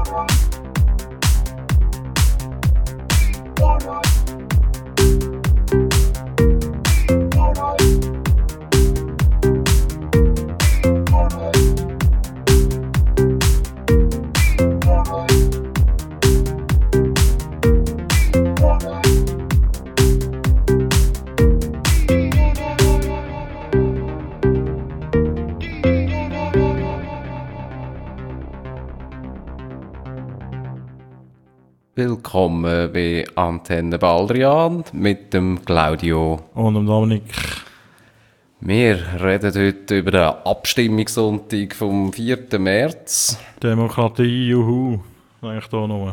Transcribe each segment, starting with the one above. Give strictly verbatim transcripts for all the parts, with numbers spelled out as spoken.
Willkommen bei Antenne Baldrian mit dem Claudio und dem Dominik. Wir reden heute über den Abstimmungssonntag vom vierten März. Demokratie, juhu, eigentlich da noch.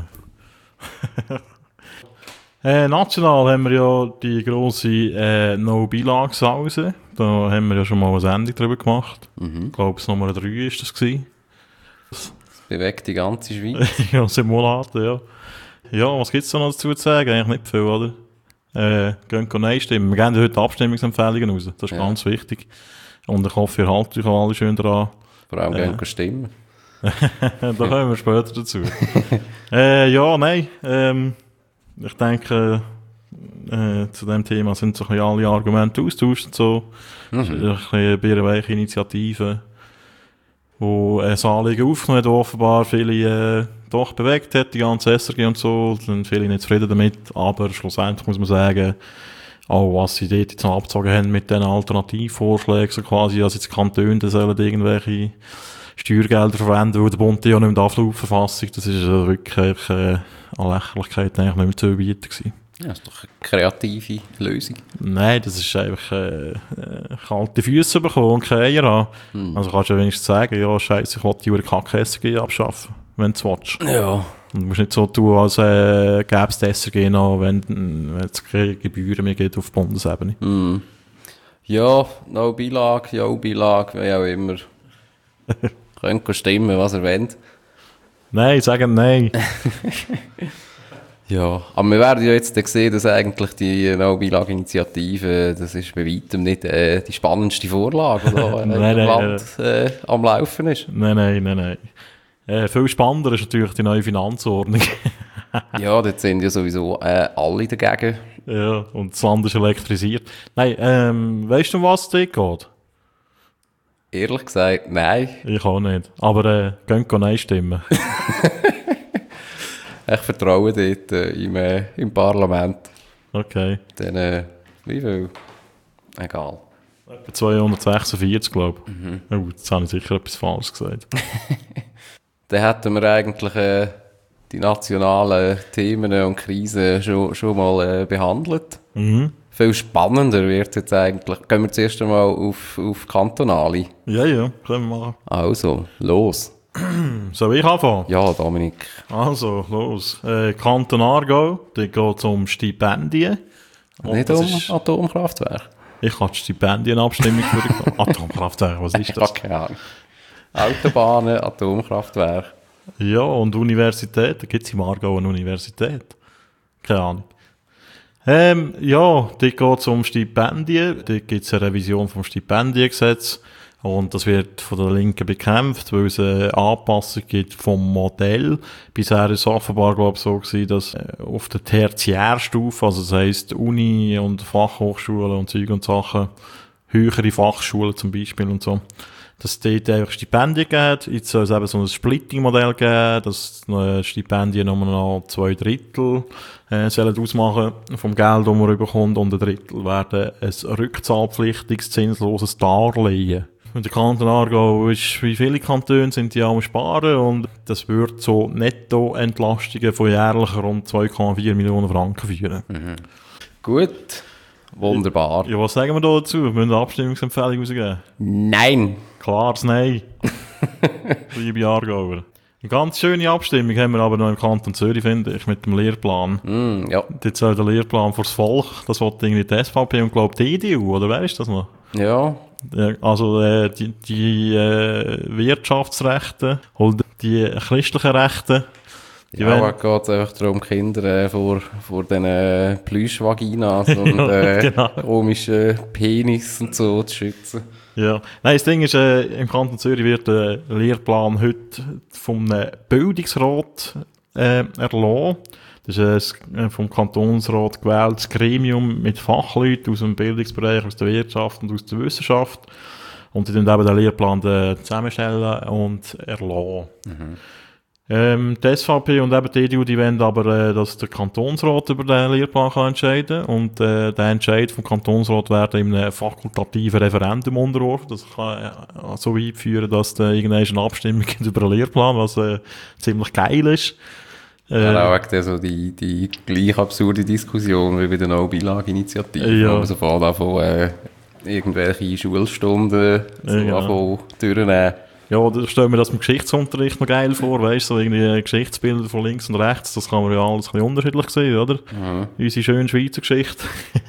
äh, national haben wir ja die grosse äh, No-Billag-Sause. Da haben wir ja schon mal eine Sendung darüber gemacht. Mhm. Ich glaube, es Nummer drei war das. Das bewegt die ganze Schweiz. Ja, seit Monaten, ja. Ja, was gibt es da noch dazu zu sagen? Eigentlich nicht viel, oder? Äh, gehen wir Nein stimmen. Wir geben heute Abstimmungsempfehlungen raus. Das ist ja ganz wichtig. Und ich hoffe, ihr haltet euch alle schön dran. Vor allem äh, gehen wir stimmen. Da kommen wir später dazu. äh, ja, nein. Ähm, ich denke, äh, zu diesem Thema sind so ein bisschen alle Argumente austauscht. So. Mhm. Es ist ein bisschen eine bierweiche Initiative, wo ein Anliegen aufgenommen hat, offenbar viele äh, doch bewegt hat, die ganze S R G und so, sind viele nicht zufrieden damit, aber schlussendlich muss man sagen, auch was sie dort jetzt noch abgezogen haben mit diesen Alternativvorschlägen, so quasi, dass jetzt Kantone sollen irgendwelche Steuergelder verwenden, weil der Bund ja nicht mehr laut Verfassung, das ist äh, wirklich äh, an Lächerlichkeit eigentlich nicht mehr zu überbieten gewesen. Ja, das ist doch eine kreative Lösung. Nein, das ist einfach äh, äh, kalte Füße bekommen und keine Eier haben. Hm. Also kannst du ja wenigstens sagen, ja scheiße, ich will die Kacke S R G abschaffen, wenn du es willst. Ja. Und du musst nicht so tun, als äh, gäbe es die S R G noch, wenn, wenn es keine Gebühren mehr gibt auf Bundesebene. Hm. Ja, no Billag, ja Billag, wie auch immer. Könnt stimmen, was ihr wollt. Nein, sagen nein. Ja, aber wir werden ja jetzt sehen, dass eigentlich die No-Billag-Initiative, das ist bei weitem nicht äh, die spannendste Vorlage, die da in nein, dem nein, Land äh, am Laufen ist. Nein, nein, nein, nein. Äh, viel spannender ist natürlich die neue Finanzordnung. Ja, dort sind ja sowieso äh, alle dagegen. Ja, und das Land ist elektrisiert. Nein, ähm, weißt du, um was es dort geht? Ehrlich gesagt, nein. Ich auch nicht. Aber äh, könnt ihr Nein stimmen. Ich vertraue dort äh, im, äh, im Parlament. Okay. Dann, äh, wie viel? Egal. Etwa zweihundertsechsundvierzig, glaube ich. Mhm. Oh, jetzt habe ich sicher etwas Falsches gesagt. Dann hätten wir eigentlich äh, die nationalen Themen und Krisen schon, schon mal äh, behandelt. Mhm. Viel spannender wird jetzt eigentlich. Gehen wir zuerst einmal auf, auf kantonale. Ja, ja, können wir machen. Also, los. Soll ich anfangen? Ja, Dominik. Also, los. Äh, Kanton Aargau, da geht es um Stipendien. Und nicht um ist... Atomkraftwerk? Ich habe die Stipendienabstimmung für Atomkraftwerk, was ist das? Ja, keine Ahnung. Autobahnen, Atomkraftwerk. Ja, und Universität, da gibt es im Aargau eine Universität. Keine Ahnung. Ähm, ja, dort geht es um Stipendien. Dort gibt es eine Revision vom Stipendiengesetz. Und das wird von der Linken bekämpft, weil es eine Anpassung gibt vom Modell. Bisher war es offenbar, glaube ich, so gewesen, dass auf der Tertiärstufe, also das heisst Uni und Fachhochschulen und Zeug und Sachen, höhere Fachschulen zum Beispiel und so, dass es dort einfach Stipendien gibt. Jetzt soll es eben so ein Splitting-Modell geben, dass Stipendien nur noch zwei Drittel äh, sollen ausmachen vom Geld, das man bekommt, und ein Drittel werden ein rückzahlpflichtiges, zinsloses Darlehen. Und der Kanton Aargau ist, wie viele Kantone sind die am Sparen, und das würde so Nettoentlastungen von jährlich rund zwei Komma vier Millionen Franken führen. Mhm. Gut, wunderbar. Ja, was sagen wir da dazu? Wir müssen eine Abstimmungsempfehlung rausgeben. Nein. Klares Nein. Liebe Aargauer. Eine ganz schöne Abstimmung haben wir aber noch im Kanton Zürich, finde ich, mit dem Lehrplan. Mm, ja. Jetzt soll der Lehrplan fürs Volk, das will irgendwie die S V P und, glaube ich, die E D U, oder wer ist das noch? Ja. Also äh, die, die äh, Wirtschaftsrechte und die christlichen Rechte. Die ja, es geht einfach darum, Kinder äh, vor, vor diesen Plüschvaginas und äh, genau. komischen Penis und so zu schützen. Ja, nein, das Ding ist, äh, im Kanton Zürich wird der Lehrplan heute vom äh, Bildungsrat äh, erlassen. Das ist ein äh, vom Kantonsrat gewähltes Gremium mit Fachleuten aus dem Bildungsbereich, aus der Wirtschaft und aus der Wissenschaft. Und die dann eben den Lehrplan äh, zusammenstellen und erlassen. Mhm. Ähm, die S V P und eben die E D U, die wollen aber, äh, dass der Kantonsrat über den Lehrplan kann entscheiden kann. Und äh, der Entscheid vom Kantonsrat werden in einem fakultativen Referendum unterworfen. Das kann äh, so weit führen, dass da irgendeine eine Abstimmung gibt über den Lehrplan, was äh, ziemlich geil ist. Äh, ja, auch so die, die gleich absurde Diskussion wie bei der No-Beilage-Initiative, ja. wo man sofort davon äh, irgendwelche Schulstunden so ja, genau. durchnehmen. Ja, da stellen wir das im Geschichtsunterricht noch geil vor, weißt du, so irgendwie Geschichtsbilder von links und rechts, das kann man ja alles ein bisschen unterschiedlich sehen, oder? Mhm. Unsere schöne Schweizer Geschichte.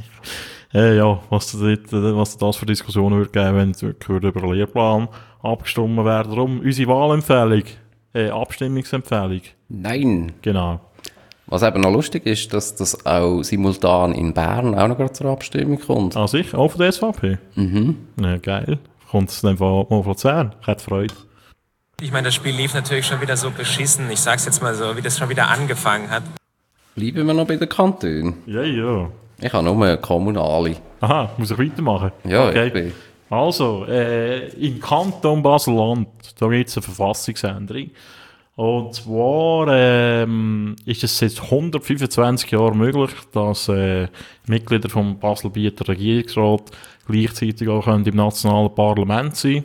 äh, ja, was, das, was das für Diskussionen würde geben, wenn wirklich über den Lehrplan abgestimmt werden. Darum unsere Wahlempfehlung, äh, Abstimmungsempfehlung. Nein. Genau. Was eben noch lustig ist, dass das auch simultan in Bern auch noch zur Abstimmung kommt. Ah, sicher? Auch von der S V P? Mhm. Ja, geil. Kommt es dann mal von Luzern? Ich hätte Freude. Ich meine, das Spiel lief natürlich schon wieder so beschissen. Ich sag's jetzt mal so, wie das schon wieder angefangen hat. Bleiben wir noch bei den Kantonen? Ja, ja. Ich habe nur kommunale. Aha, muss ich weitermachen? Ja, okay. Ich bin. Also, äh, im Kanton Basel-Land, da gibt es eine Verfassungsänderung. Und zwar ähm, ist es seit hundertfünfundzwanzig Jahren möglich, dass äh, Mitglieder vom Basel-Bieter Regierungsrat gleichzeitig auch im nationalen Parlament sein.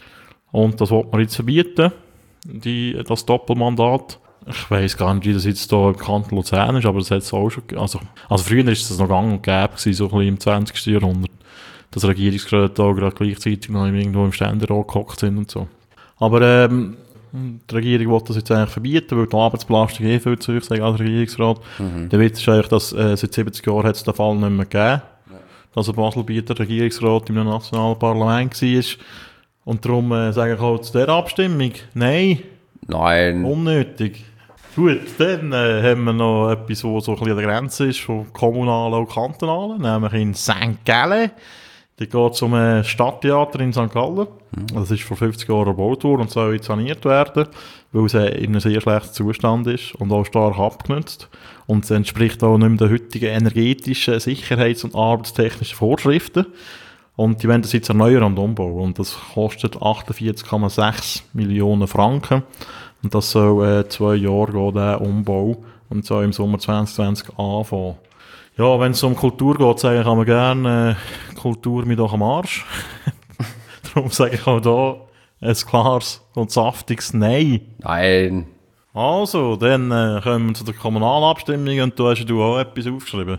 Und das will man jetzt verbieten, die, das Doppelmandat. Ich weiss gar nicht, wie das jetzt hier im Kanton Luzern ist, aber das hat es auch schon also, also früher ist das noch gang und gäbe gewesen, so ein bisschen im zwanzigsten Jahrhundert, dass Regierungsräte auch gerade gleichzeitig noch irgendwo im Ständerat gehockt sind und so. Aber ähm, die Regierung will das jetzt eigentlich verbieten, weil die Arbeitsbelastung eh viel zu hoch ist als Regierungsrat. Mhm. Der Witz ist eigentlich, dass äh, seit siebzig Jahren hat es den Fall nicht mehr gegeben, ja. dass ein Basel-Bieter Regierungsrat im nationalen Parlament war. Und darum äh, sage ich auch zu dieser Abstimmung, nein. Nein. Unnötig. Gut, dann äh, haben wir noch etwas, was so ein bisschen an der Grenze ist von kommunalen und kantonalen, nämlich in Sankt Gallen. Da geht es um ein Stadttheater in Sankt Gallen. Das ist vor fünfzig Jahren gebaut worden und soll jetzt saniert werden, weil es in einem sehr schlechten Zustand ist und auch stark abgenutzt. Und es entspricht auch nicht mehr den heutigen energetischen, sicherheits- und arbeitstechnischen Vorschriften. Und die wollen das jetzt erneuern und umbauen. Und das kostet achtundvierzig Komma sechs Millionen Franken. Und das soll äh, zwei Jahre gehen, der Umbau. Und soll im Sommer zwanzig zwanzig anfangen. Ja, wenn es um Kultur geht, sage ich immer gerne, äh, Kultur mit doch am Arsch. Darum sage ich auch da ein klares und saftiges Nein. Nein. Also, dann äh, kommen wir zu der Kommunalabstimmung und du hast du auch etwas aufgeschrieben.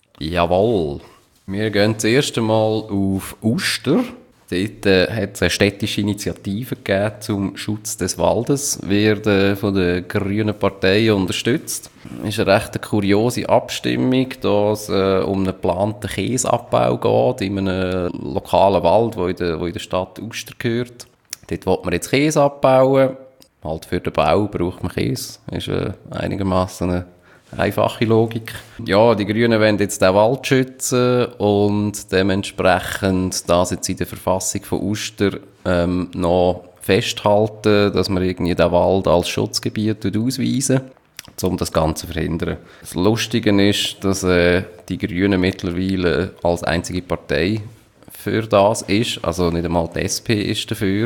Jawohl. Wir gehen das erste Mal auf Uster. Dort äh, hat es eine städtische Initiative gegeben zum Schutz des Waldes, wird äh, von der Grünen Partei unterstützt. Es ist eine recht kuriose Abstimmung, da es äh, um einen geplanten Käseabbau geht, in einem lokalen Wald, der in der, wo in der Stadt Uster gehört. Dort will man jetzt Käse abbauen. Halt für den Bau braucht man Käse. Das ist äh, einigermaßen eine einfache Logik. Ja, die Grünen wollen jetzt den Wald schützen und dementsprechend das jetzt in der Verfassung von Uster ähm, noch festhalten, dass man irgendwie den Wald als Schutzgebiet ausweisen, um das Ganze zu verhindern. Das Lustige ist, dass äh, die Grünen mittlerweile als einzige Partei für das ist, also nicht einmal die S P ist dafür.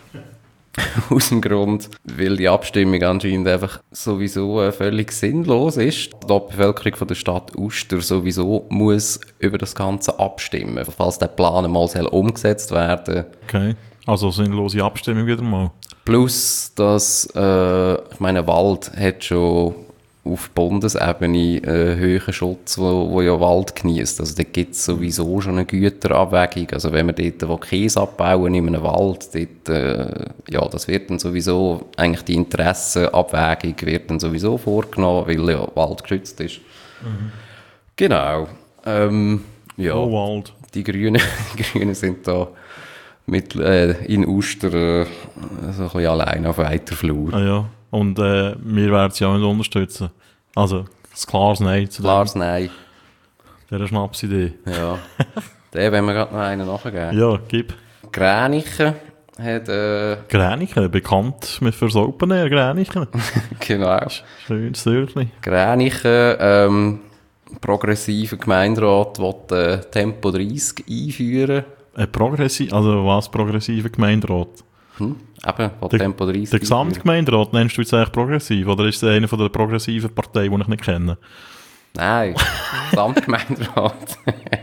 Aus dem Grund, weil die Abstimmung anscheinend einfach sowieso äh, völlig sinnlos ist. Die Bevölkerung von der Stadt Uster sowieso muss über das Ganze abstimmen, falls der Plan einmal umgesetzt werden. Okay, also sinnlose Abstimmung wieder mal. Plus, dass, äh, ich meine, Wald hat schon auf Bundesebene einen höheren Schutz, wo, wo ja Wald genießt. Also da gibt es sowieso schon eine Güterabwägung. Also wenn man dort wo Käse abbauen in einem Wald, dort, äh, ja, das wird dann sowieso, eigentlich die Interessenabwägung wird dann sowieso vorgenommen, weil ja Wald geschützt ist. Mhm. Genau. Ähm, ja, oh, Wald. Die Grünen, die Grünen sind da mit, äh, in Uster äh, so ein bisschen allein auf weiter Flur. Ah, ja. Und äh, wir werden sie auch nicht unterstützen. Also, das klares Nein zu Klares Nein. Dieser Schnapsidee. Ja. Den wollen wir gerade noch einen nachgeben. Ja, gib. Gränichen hat... Äh, Gränichen, bekannt mit fürs Open Air, Gränichen. genau. Schönes Dörfli. Gränichen, ähm, progressiver Gemeinderat will äh, Tempo dreißig einführen. Ein progressiv, also was progressiver Gemeinderat? Hm? Eben, will Der, Tempo dreißig der Gesamtgemeinderat nennst du jetzt eigentlich progressiv? Oder ist es eine von der progressiven Parteien, die ich nicht kenne? Nein, Gesamtgemeinderat.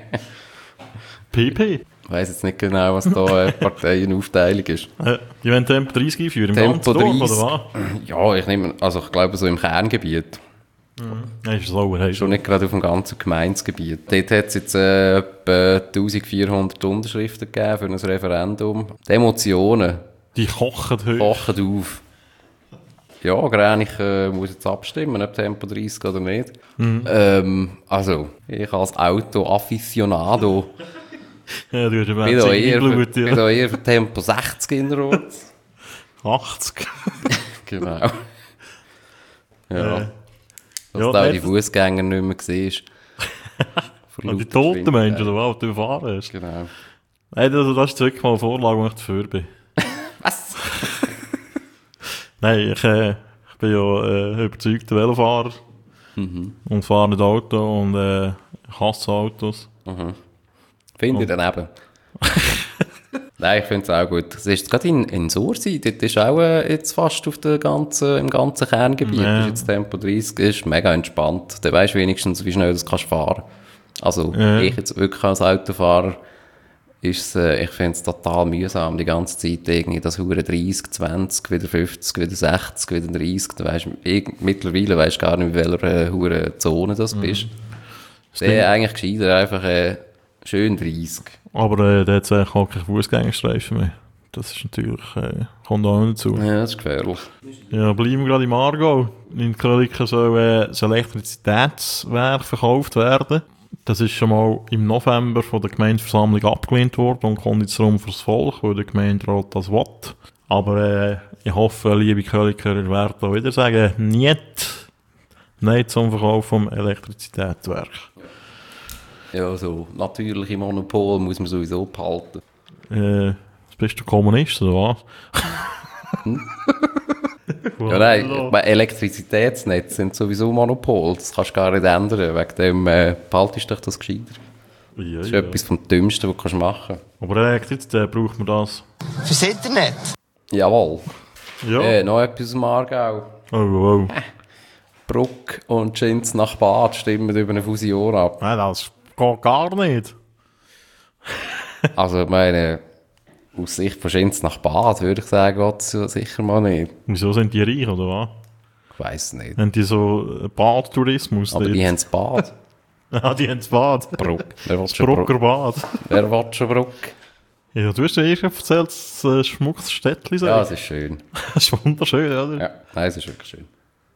P P? Ich weiss jetzt nicht genau, was da eine Parteienaufteilung ist. Äh, die wollen Tempo dreißig einführen, im Tempo ganzen Dorf, dreißig. oder was? Ja, ich nehme, also ich glaube so im Kerngebiet. Nein, ist sauer. Hey. Schon nicht gerade auf dem ganzen Gemeindegebiet. Dort hat es jetzt äh, etwa eintausendvierhundert Unterschriften gegeben für ein Referendum. Die Emotionen Die kochen hoch. kochen auf. Ja, Gränichen äh, muss jetzt abstimmen, ob Tempo dreißig oder nicht. Mhm. Ähm, also, ich als Auto-Afficionado Ja, du hast ja bin da eher, für- Blut, bin ja. da eher für Tempo sechzig in der Rot. achtzig. Genau. Ja. Äh, Dass ja, du auch nicht- die Fußgänger nicht mehr siehst. Vor Und die lauter toten Menschen, Geschwindigkeit. oder was, die du gefahren hast. Genau. Nein, das, das ist wirklich mal eine Vorlage, wo ich dafür bin. Was? Nein, ich, äh, ich bin ja äh, überzeugter Velofahrer. Und fahre nicht Auto und äh, ich hasse Autos. Finde ich daneben. Nein, ich finde es auch gut. Es ist gerade in, in Sursi, dort ist auch äh, jetzt fast auf der ganzen, im ganzen Kerngebiet. Ja. Ist jetzt Tempo dreißig, ist mega entspannt. Da weisst du wenigstens, wie schnell du kannst fahren. Also, Ja. ich jetzt wirklich als Autofahrer, ist äh, ich finde es total mühsam, die ganze Zeit irgendwie das Hure dreißig, zwanzig, wieder fünfzig, wieder sechzig, wieder dreißig. Da weisst, irg- mittlerweile weisst du gar nicht, in welcher äh, Hure Zone das bist. Der eigentlich gescheiter einfach äh, schön dreißig. Aber äh, der hat eigentlich auch keinen Fußgängerstreifen mehr. Das ist natürlich, äh, kommt auch dazu. Ja, das ist gefährlich. Ja, bleiben wir gerade im Aargau. In Klöliken soll äh, das Elektrizitätswerk verkauft werden. Das ist schon mal im November von der Gemeindeversammlung abgelehnt worden und kommt jetzt darum fürs Volk, weil der Gemeinderat das will. Aber äh, ich hoffe, liebe Klöliker, ihr werdet auch wieder sagen, nicht, nein zum Verkauf vom Elektrizitätswerk. Ja, so natürliche Monopol muss man sowieso behalten. Äh, bist du Kommunist oder was? Ja, nein, bei Elektrizitätsnetze sind sowieso Monopol. Das kannst du gar nicht ändern. Wegen dem äh, behaltest du dich das gescheiter. Ja, Das ist ja. etwas vom Dümmsten, was du machen kannst. Aber Elektrizität braucht man das. Fürs Internet. Jawohl. Ja. Äh, noch etwas aus dem Aargau. Oh, oh. Bruck und Schinz nach Bad stimmen über eine Fusion ab. Nein, das geht gar nicht. Also, ich meine, aus Sicht von Schinz nach Bad würde ich sagen, geht es ja sicher mal nicht. Wieso sind die reich, oder was? Ich weiss nicht. Haben die so äh, Badtourismus? Aber dort? die haben das Bad. Ah, die haben das Bad. Bruck. Wer will Das schon Bruck? Brucker Bad. Wer will schon Bruck? Ja, du hast ja erst erzählt, dass es ein schmuckes Städtchen sei. Ja, es ist schön. Das ist wunderschön, oder? Ja, nein, es ist wirklich schön.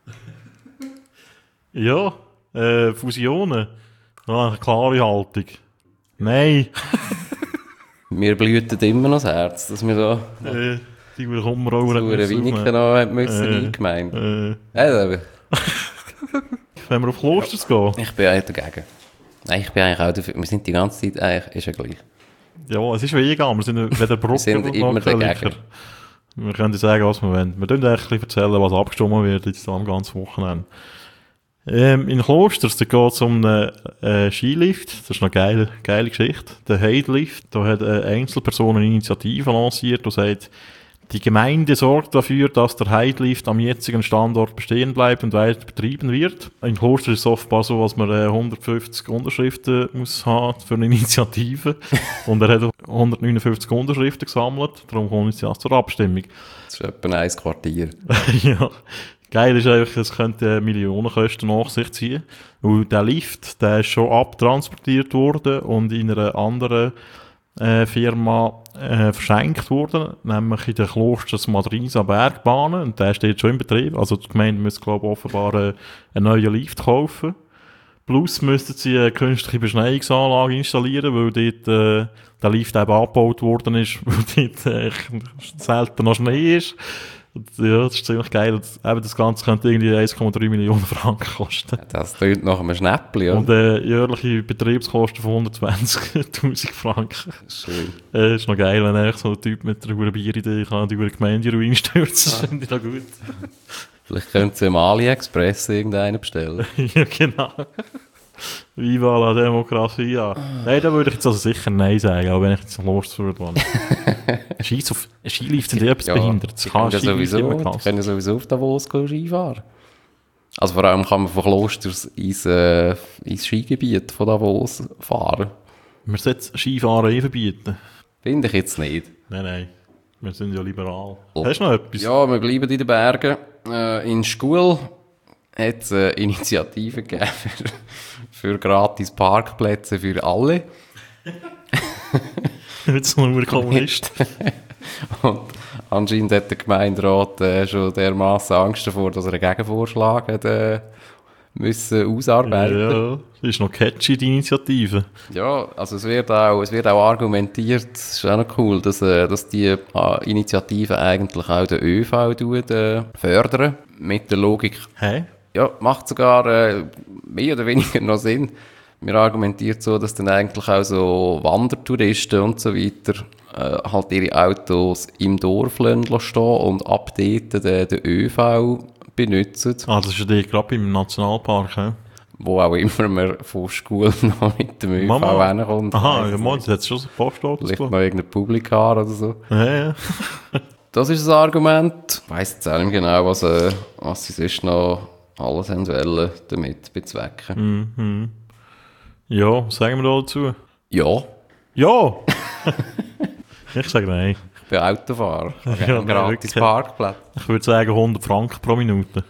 Ja, äh, Fusionen. Ah, eine klare Haltung. Nein. Mir blühtet immer noch das Herz, dass wir da äh, die kommen wir auch so eine Winiken noch haben müssen Äh, eingemeint. äh, Also, Wenn wir auf Klosters gehen. ich bin eigentlich dagegen. Nein, ich bin eigentlich auch dafür. Wir sind die ganze Zeit eigentlich, ist ja gleich. Ja, es ist vegan. Wir sind weder Brucker sind noch immer Klöliker. dagegen. Wir können dir sagen, was wir wollen. Wir können euch ein bisschen erzählen, was abgestimmt wird jetzt am ganzen Wochenende. Ähm, in Klosters geht es um einen äh, Skilift. Das ist eine geile, geile Geschichte. Der Heidlift. Da hat eine Einzelperson eine Initiative lanciert und sagt, die Gemeinde sorgt dafür, dass der Heidlift am jetzigen Standort bestehen bleibt und weiter betrieben wird. In Klosters ist es offenbar so, dass man äh, hundertfünfzig Unterschriften muss haben für eine Initiative. Und er hat hundertneunundfünfzig Unterschriften gesammelt. Darum kommt es ja zur Abstimmung. Das ist etwa ein Quartier. Ja. Geil ist einfach, es könnte Millionenkosten nach sich ziehen. Weil der Lift, der ist schon abtransportiert worden und in einer anderen äh, Firma äh, verschenkt worden, nämlich in der Klosters Madrisa Bergbahnen. Und der steht schon in Betrieb. Also die Gemeinde müsste, glaube ich, offenbar äh, einen neuen Lift kaufen. Plus müssten sie eine künstliche Beschneiungsanlage installieren, weil dort äh, der Lift eben abgebaut worden ist, weil dort äh, selten noch Schnee ist. Ja, das ist ziemlich geil. Und eben das Ganze könnte irgendwie eins Komma drei Millionen Franken kosten. Das klingt nach einem Schnäppli, Und äh, jährliche Betriebskosten von hundertzwanzigtausend Franken. Schön. Äh, ist noch geil, wenn echt so ein Typ mit einer guten Bieridee kann die über die Gemeinde Ruin stürzen. Das finde ich noch gut. Vielleicht könnt ihr im AliExpress irgendeinen bestellen. Ja, genau. Viva la Demokratie, ja. Nein, da würde ich jetzt also sicher Nein sagen, auch wenn ich jetzt los würde. Scheiß auf, Skilift sind ja etwas behindert. Das Die kann können ja Skilift sowieso, immer die klasse. können ja sowieso auf Davos gehen Skifahren. Also vor allem kann man von Klosters ins, äh, ins Skigebiet von Davos fahren. Wir sollten Skifahren eh verbieten. Finde ich jetzt nicht. Nein, nein. Wir sind ja liberal. Oh. Hast du noch etwas? Ja, wir bleiben in den Bergen. Äh, in Schkuhl hat es eine Initiative gegeben für, für gratis Parkplätze für alle. Jetzt nur Kommunist. Und anscheinend hat der Gemeinderat äh, schon dermassen Angst davor, dass er einen Gegenvorschlag hat, äh, müssen ausarbeiten. Ja, das ist noch catchy, die Initiative. Ja, also es wird auch, es wird auch argumentiert, das ist auch noch cool, dass, äh, dass die äh, Initiative eigentlich auch den ÖV tut, äh, fördern. Mit der Logik, Hä? ja, macht sogar äh, mehr oder weniger noch Sinn. Wir argumentiert so, dass dann eigentlich auch so Wandertouristen und so weiter äh, halt ihre Autos im Dorf stehen lassen und ab dort den, den ÖV benutzen. Ah, das ist ja die gerade im Nationalpark, hä? Wo auch immer man von Schule noch mit dem ÖV Mama. hinkommt. Aha, ja, Mann, das hat schon so Postautos Vielleicht gegeben. noch irgendein Publikar oder so. Ja, ja. Das ist das Argument. Ich weiss jetzt auch nicht genau, was, äh, was sie sonst noch alles haben wollen damit bezwecken. Mhm. Ja, was sagen wir da dazu? Ja, Ja! Ich sage nein. ich bin Autofahrer. Ich habe Ja, gerne nein, gratis wirklich. Parkplätze. Ich würde sagen hundert Franken pro Minute.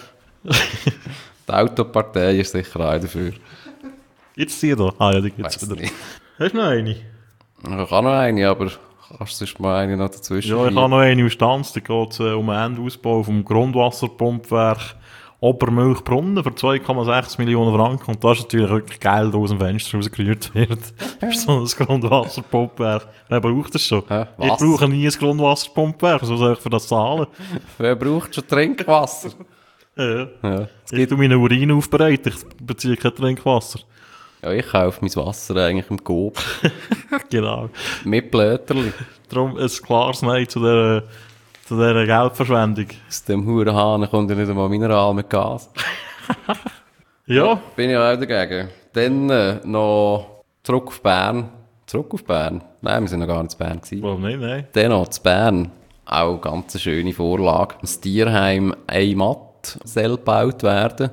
Die Autopartei ist sicher auch dafür. Gibt's die da? Ah ja, die gibt's Weiss wieder. nicht. Hast du noch eine? Ich habe noch eine, aber kannst du sonst mal eine noch dazwischen Ja, ich schieben? habe noch eine aus Stanz. Da geht es äh, um den Endausbau vom Grundwasserpumpwerk Obermilchbrunnen für zwei Komma sechs Millionen Franken. Und das ist natürlich wirklich Geld, das aus dem Fenster rausgerührt wird. Für so ein Grundwasserpumpwerk. Wer braucht das schon? Hä? Ich Was? brauche nie ein Grundwasserpumpwerk. So soll ich für das zahlen? Wer braucht schon Trinkwasser? Ja. Ja. Ich tue meinen Urin aufbereiten. Ich beziehe kein Trinkwasser. Ja, ich kaufe mein Wasser eigentlich im Coop. Genau. Mit Blöterli. Darum ein klares Nein zu dieser, zu dieser Geldverschwendung. Aus dem Hurenhahn kommt ja nicht einmal Mineral mit Gas. Ja. Bin ich auch dagegen. Dann äh, noch zurück auf Bern. Zurück auf Bern? Nein, wir sind noch gar nicht in Bern gewesen. Warum nicht? Nein. Dann noch zu Bern. Auch eine ganz schöne Vorlage. Das Tierheim Eimatt soll gebaut werden.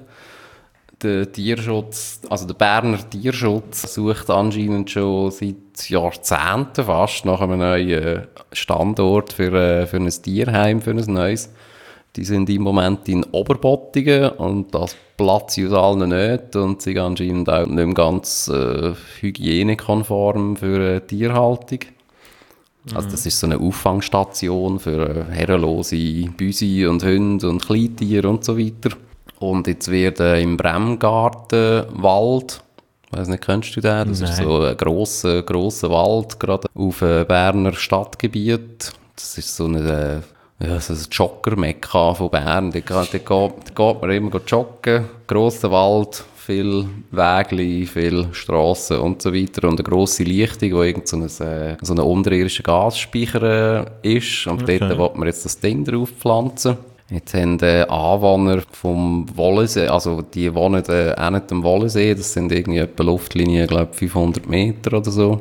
Der Tierschutz, also der Berner Tierschutz sucht anscheinend schon seit Jahrzehnten fast nach einem neuen Standort für, äh, für ein Tierheim, für ein neues. Die sind im Moment in Oberbottingen und das platzt aus allen Nähten und sind anscheinend auch nicht mehr ganz äh, hygienekonform für äh, Tierhaltung. Also das ist so eine Auffangstation für äh, herrenlose Büsi und Hunde und Kleintiere und so weiter. Und jetzt wird äh, im Bremgartenwald, ich weiss nicht, kennst du den? Das Nein. ist so ein grosser, grosser Wald, gerade auf äh, Berner Stadtgebiet. Das ist so eine, äh, ja, so ein Jogger-Mekka von Bern. Da geht, da geht, da geht man immer joggen, grosser Wald, viel Wegli, viel Strassen und so weiter und eine grosse Lichtung, wo irgend so ein, äh, so ein unterirdischer Gasspeicher äh, ist. Und Okay. dort will man jetzt das Ding drauf pflanzen. Jetzt haben die Anwohner vom Wollensee, also die wohnen äh, auch nicht am Wollensee, das sind irgendwie etwa Luftlinie, glaube ich, fünfhundert Meter oder so.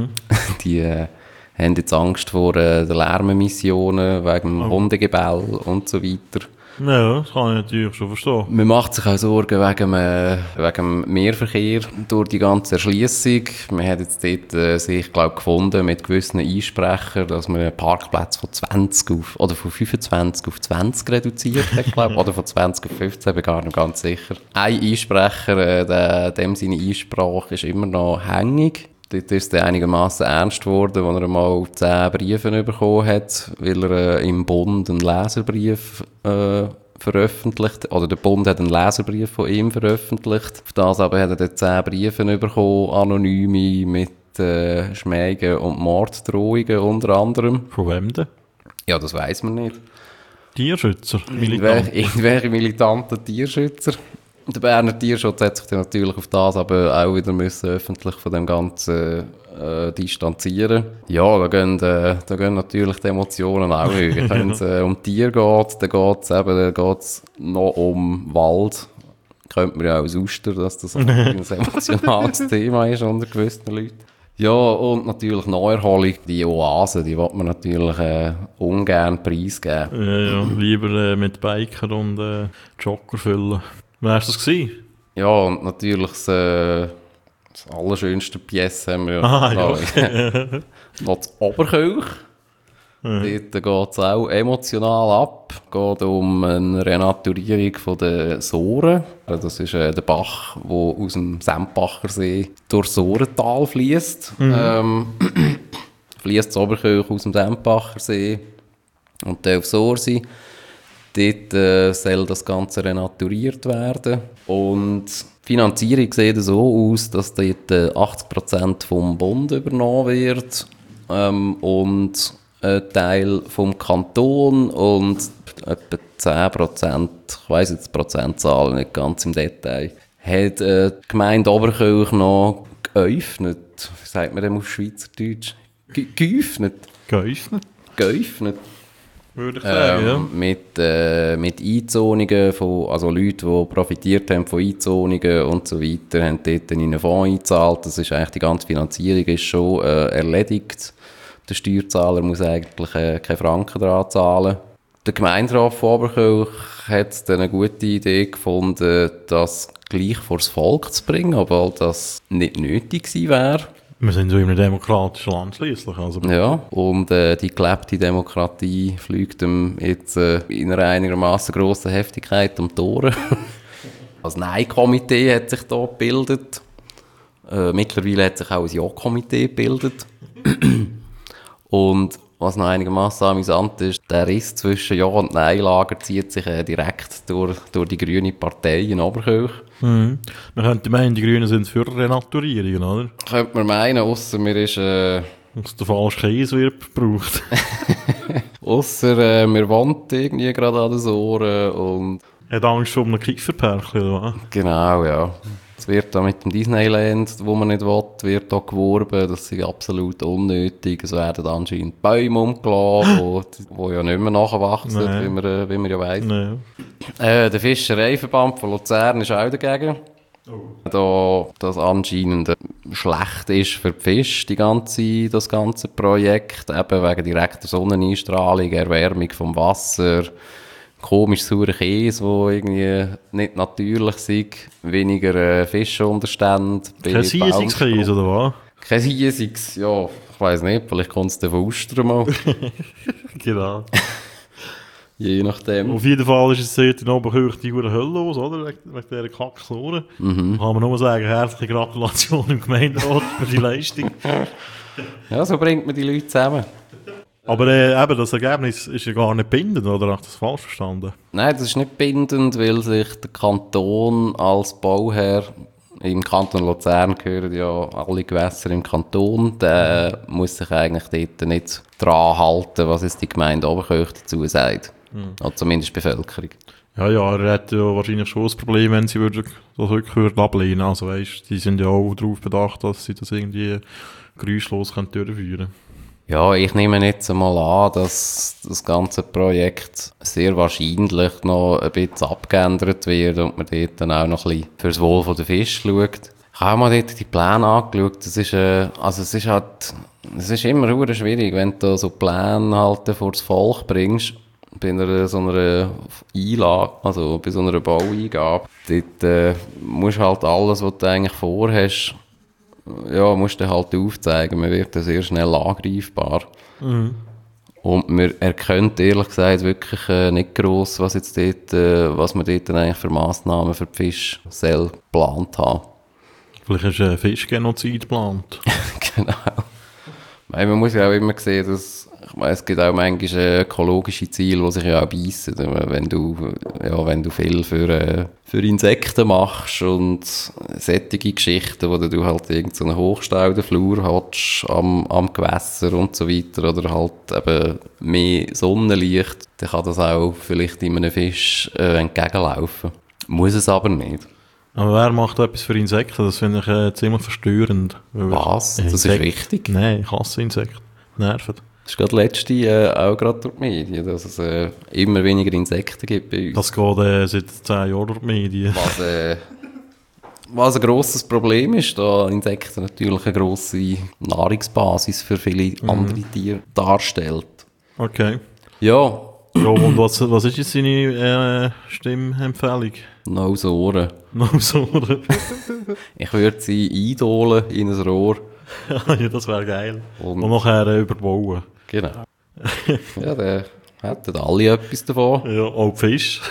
Die äh, haben jetzt Angst vor äh, den Lärmemissionen wegen dem Hundegebell und so weiter. Ja, das kann ich natürlich schon verstehen. Man macht sich auch Sorgen wegen, äh, wegen dem Mehrverkehr durch die ganze Erschliessung. Man hat jetzt dort äh, sich, glaube gefunden mit gewissen Einsprechern, dass man einen Parkplatz von zwanzig auf, oder von fünfundzwanzig auf zwanzig reduziert hat, glaube oder von zwanzig auf fünfzehn, bin gar nicht ganz sicher. Ein Einsprecher, äh, der, dem seine Einsprache ist immer noch hängig. Dort ist er einigermaßen ernst geworden, als er mal zehn Briefe bekommen hat, weil er äh, im Bund einen Leserbrief äh, veröffentlicht, oder der Bund hat einen Leserbrief von ihm veröffentlicht. Auf das aber hat er dann zehn Briefe bekommen, anonyme, mit äh, Schmägen und Morddrohungen unter anderem. Von wem denn? Ja, das weiss man nicht. Tierschützer, Militant. Irgendwelche militanten Tierschützer. Der Berner Tierschutz hat sich dann natürlich auf das aber auch wieder müssen öffentlich von dem Ganzen äh, distanzieren. Ja, da gehen, äh, da gehen natürlich die Emotionen auch höher. Wenn es äh, um Tiere geht, dann geht es eben dann geht's noch um Wald. Könnte man ja auch aus Uster, dass das ein emotionales Thema ist unter gewissen Leuten. Ja, und natürlich Neuerholung. Die Oase, die will man natürlich äh, ungern preisgeben. Ja, ja, lieber äh, mit Biker und äh, Jogger füllen. Wie hast du das gesehen? Ja, und natürlich das, äh, das allerschönste Pièce haben wir ja. Ah, ja, okay. Noch das Oberkirch. Mhm. Dort geht es auch emotional ab. Es geht um eine Renaturierung von der Sohre. Das ist äh, der Bach, der aus dem Sempacher See durch Sohrental fließt. Mhm. Ähm, fließt das Oberkirch aus dem Sempacher See und dann auf Sohrsee. Dort äh, soll das Ganze renaturiert werden. Und die Finanzierung sieht so aus, dass dort äh, achtzig Prozent vom Bund übernommen wird ähm, und ein Teil vom Kanton und etwa zehn Prozent, ich weiss jetzt die Prozentzahl nicht ganz im Detail, hat äh, die Gemeinde Oberkirch noch geöffnet. Wie sagt man denn auf Schweizerdeutsch? Ge geöffnet? Geöffnet? Geöffnet. Würde ich sagen, ähm, ja. Mit, äh, mit Einzonungen von, also Leute, die profitiert haben von Einzonungen und so weiter, haben dort in einen Fonds eingezahlt. Das ist eigentlich, die ganze Finanzierung ist schon äh, erledigt. Der Steuerzahler muss eigentlich äh, keine Franken daran zahlen. Der Gemeinderat von Oberkirch hat dann eine gute Idee gefunden, das gleich vors Volk zu bringen, obwohl das nicht nötig gewesen wäre. Wir sind so in einem demokratischen Land schliesslich. Also. Ja, und äh, die gelebte Demokratie fliegt ihm jetzt äh, in einer einigermaßen grossen Heftigkeit um die Ohren. Das Nein-Komitee hat sich da gebildet. Äh, mittlerweile hat sich auch ein Ja-Komitee gebildet. Und was noch einigermaßen amüsant ist, der Riss zwischen Ja- und Nein-Lager zieht sich äh, direkt durch, durch die grüne Partei in Oberkirch. Mhm. Man könnte meinen, die Grünen sind für Renaturierungen, oder? Könnte man meinen, ausser mir ist... Äh, dass der falsche Käse wird gebraucht. ausser äh, mir wohnt irgendwie gerade an den Ohren und... Hat Angst um einen Kieferperkel, oder was? Genau, ja. Es wird da mit dem Disneyland, wo man nicht will, wird da geworben. Das ist absolut unnötig. Es werden anscheinend Bäume umgelassen, wo, wo ja nicht mehr nachwachsen, nee. wie man, wie man ja weiss. Nee. Äh, der Fischereiverband von Luzern ist auch dagegen. Oh. Da das anscheinend schlecht ist für die Fische, die ganze, das ganze Projekt. Eben wegen direkter Sonneneinstrahlung, Erwärmung vom Wasser. Komisch saurer Käse, der irgendwie nicht natürlich ist, weniger äh, Fischunterstände. Kein Hiesigskäse, oder was? Kein Hiesigs, ja, ich weiss nicht, vielleicht kommt es dann von Austern mal. Genau. Je nachdem. Auf jeden Fall ist es dort in Oberkirch die Hölle los, oder? Wegen, wegen dieser Kacksohre. Mhm. Kann man nur sagen, herzliche Gratulation im Gemeinderat für die Leistung. Ja, so bringt man die Leute zusammen. Aber äh, eben, das Ergebnis ist ja gar nicht bindend, oder habe ich das falsch verstanden? Nein, das ist nicht bindend, weil sich der Kanton als Bauherr, im Kanton Luzern gehören ja alle Gewässer im Kanton, der muss sich eigentlich dort nicht dran halten, was jetzt die Gemeinde Oberkirch dazu sagt. Mhm. Oder zumindest die Bevölkerung. Ja, ja, er hat ja wahrscheinlich schon das Problem, wenn sie würden, das wirklich ablehnen. Also weißt, die sind ja auch darauf bedacht, dass sie das irgendwie geräuschlos durchführen können. Ja, ich nehme jetzt einmal an, dass das ganze Projekt sehr wahrscheinlich noch ein bisschen abgeändert wird und man dort dann auch noch ein bisschen fürs Wohl der Fische schaut. Ich habe mal dort die Pläne angeschaut. Das ist, äh, also es ist halt, es ist immer sehr schwierig, wenn du so Pläne halt vor das Volk bringst, bei einer so einer Einlage, also bei so einer Baueingabe. Dort äh, musst halt alles, was du eigentlich vorhast, ja, musst du halt aufzeigen, man wird dann sehr schnell angreifbar. Mhm. Und man erkennt ehrlich gesagt wirklich äh, nicht gross, was jetzt dort, äh, was man dort eigentlich für Massnahmen für die Fische soll geplant haben. Vielleicht hast du einen Fischgenozid geplant. Genau. Weil man muss ja auch immer sehen, dass Ich meine, es gibt auch manchmal ökologische Ziele, die sich ja auch beißen. Wenn du, ja, wenn du viel für, äh, für Insekten machst und solche Geschichten, wo du halt irgend so einen Hochstaudenflur hast am, am Gewässer und so weiter oder halt eben mehr Sonnenlicht, dann kann das auch vielleicht in einem Fisch äh, entgegenlaufen. Muss es aber nicht. Aber wer macht etwas für Insekten? Das finde ich äh, ziemlich verstörend. Was? Das ist wichtig? Nein, ich hasse Insekten. Nerven. Das ist gerade letzte äh, auch gerade durch die Medien, dass es äh, immer weniger Insekten gibt bei uns. Das geht äh, seit zehn Jahren durch die Medien. Was, äh, was ein grosses Problem ist, da Insekten natürlich eine grosse Nahrungsbasis für viele mhm. andere Tiere darstellt. Okay. Ja. Ja, und was, was ist jetzt deine äh, Stimmempfehlung? Nosoren. Nosoren. Ich würde sie eindolen in ein Rohr. Ja, das wäre geil. Und, und nachher äh, überbauen. Genau. Ja, dann hätten alle etwas davon. Ja, auch die Fische.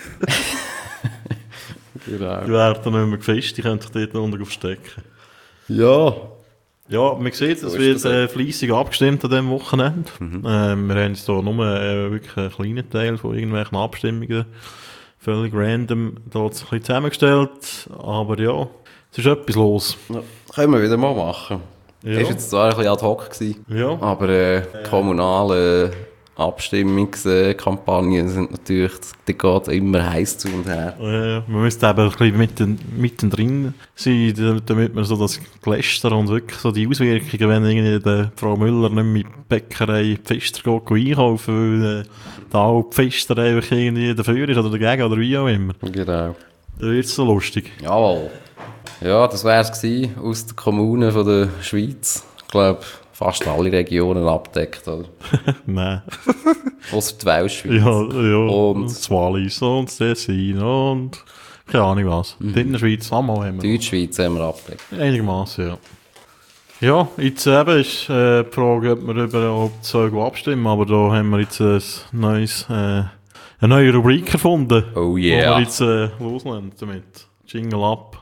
Genau. Die werden nicht mehr gefischt, die können sich dort unten verstecken. Ja. Ja, man sieht, So es wird äh, fleissig abgestimmt an diesem Wochenende. Mhm. Ähm, wir haben jetzt hier nur äh, wirklich einen kleinen Teil von irgendwelchen Abstimmungen, völlig random, da ein bisschen zusammengestellt. Aber ja, es ist etwas los. Ja, können wir wieder mal machen. Ja. Das war jetzt zwar ein bisschen ad hoc gewesen, Ja. aber äh, kommunale Abstimmungskampagnen sind natürlich, die geht immer heiß zu und her. Äh, man müsste eben ein bisschen mitten, mittendrin sein, damit man so das Geläster und wirklich so die Auswirkungen, wenn irgendwie der Frau Müller nicht mit Bäckerei Pfister geht einkaufen, weil äh, da auch die Pfister einfach irgendwie dafür ist oder dagegen oder wie auch immer. Genau. Dann wird es so lustig. Jawohl. Ja, das wäre es gewesen aus der Kommune von der Schweiz. Ich glaube, fast alle Regionen abdeckt, oder? Nein. Ausser die Weltschweiz. Ja, ja. Und das Wallis und das Tessin und keine Ahnung was. Mhm. In der Schweiz einmal haben wir. Deutschschweiz haben wir abdeckt. Einigermaßen, ja. Ja, jetzt eben ist äh, die Frage, ob wir überhaupt so abstimmen, aber da haben wir jetzt ein neues, äh, eine neue Rubrik erfunden. Oh yeah. Wo wir jetzt äh, loslegen damit. Jingle ab.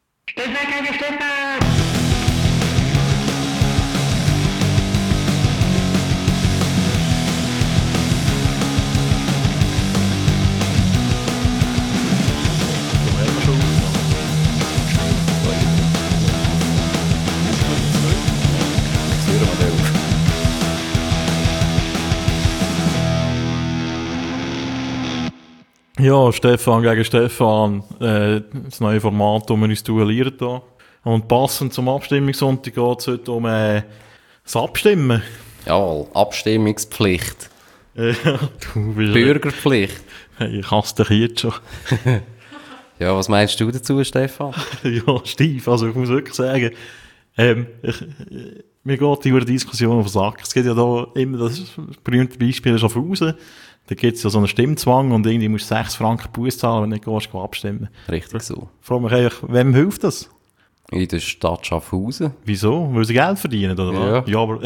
Ja, Stefan gegen Stefan, äh, das neue Format, das wir uns duellieren hier. Und passend zum Abstimmungssonntag geht es heute um äh, das Abstimmen. Jawohl, Abstimmungspflicht. Ja, du bist Bürgerpflicht. Hey, ich hasse dich jetzt schon. Ja, was meinst du dazu, Stefan? Ja, Steve, also ich muss wirklich sagen, ähm, ich, mir geht die Diskussion auf den Sack. Es gibt ja da immer das berühmte Beispiel Schaffhausen. Da gibt es ja so einen Stimmzwang und irgendwie musst du sechs Franken Buß zahlen, wenn du nicht gehst, abstimmen. Richtig so. Ich frage mich eigentlich, wem hilft das? In der Stadt Schaffhausen. Wieso? Weil sie Geld verdienen, oder was? Ja. Ja, aber...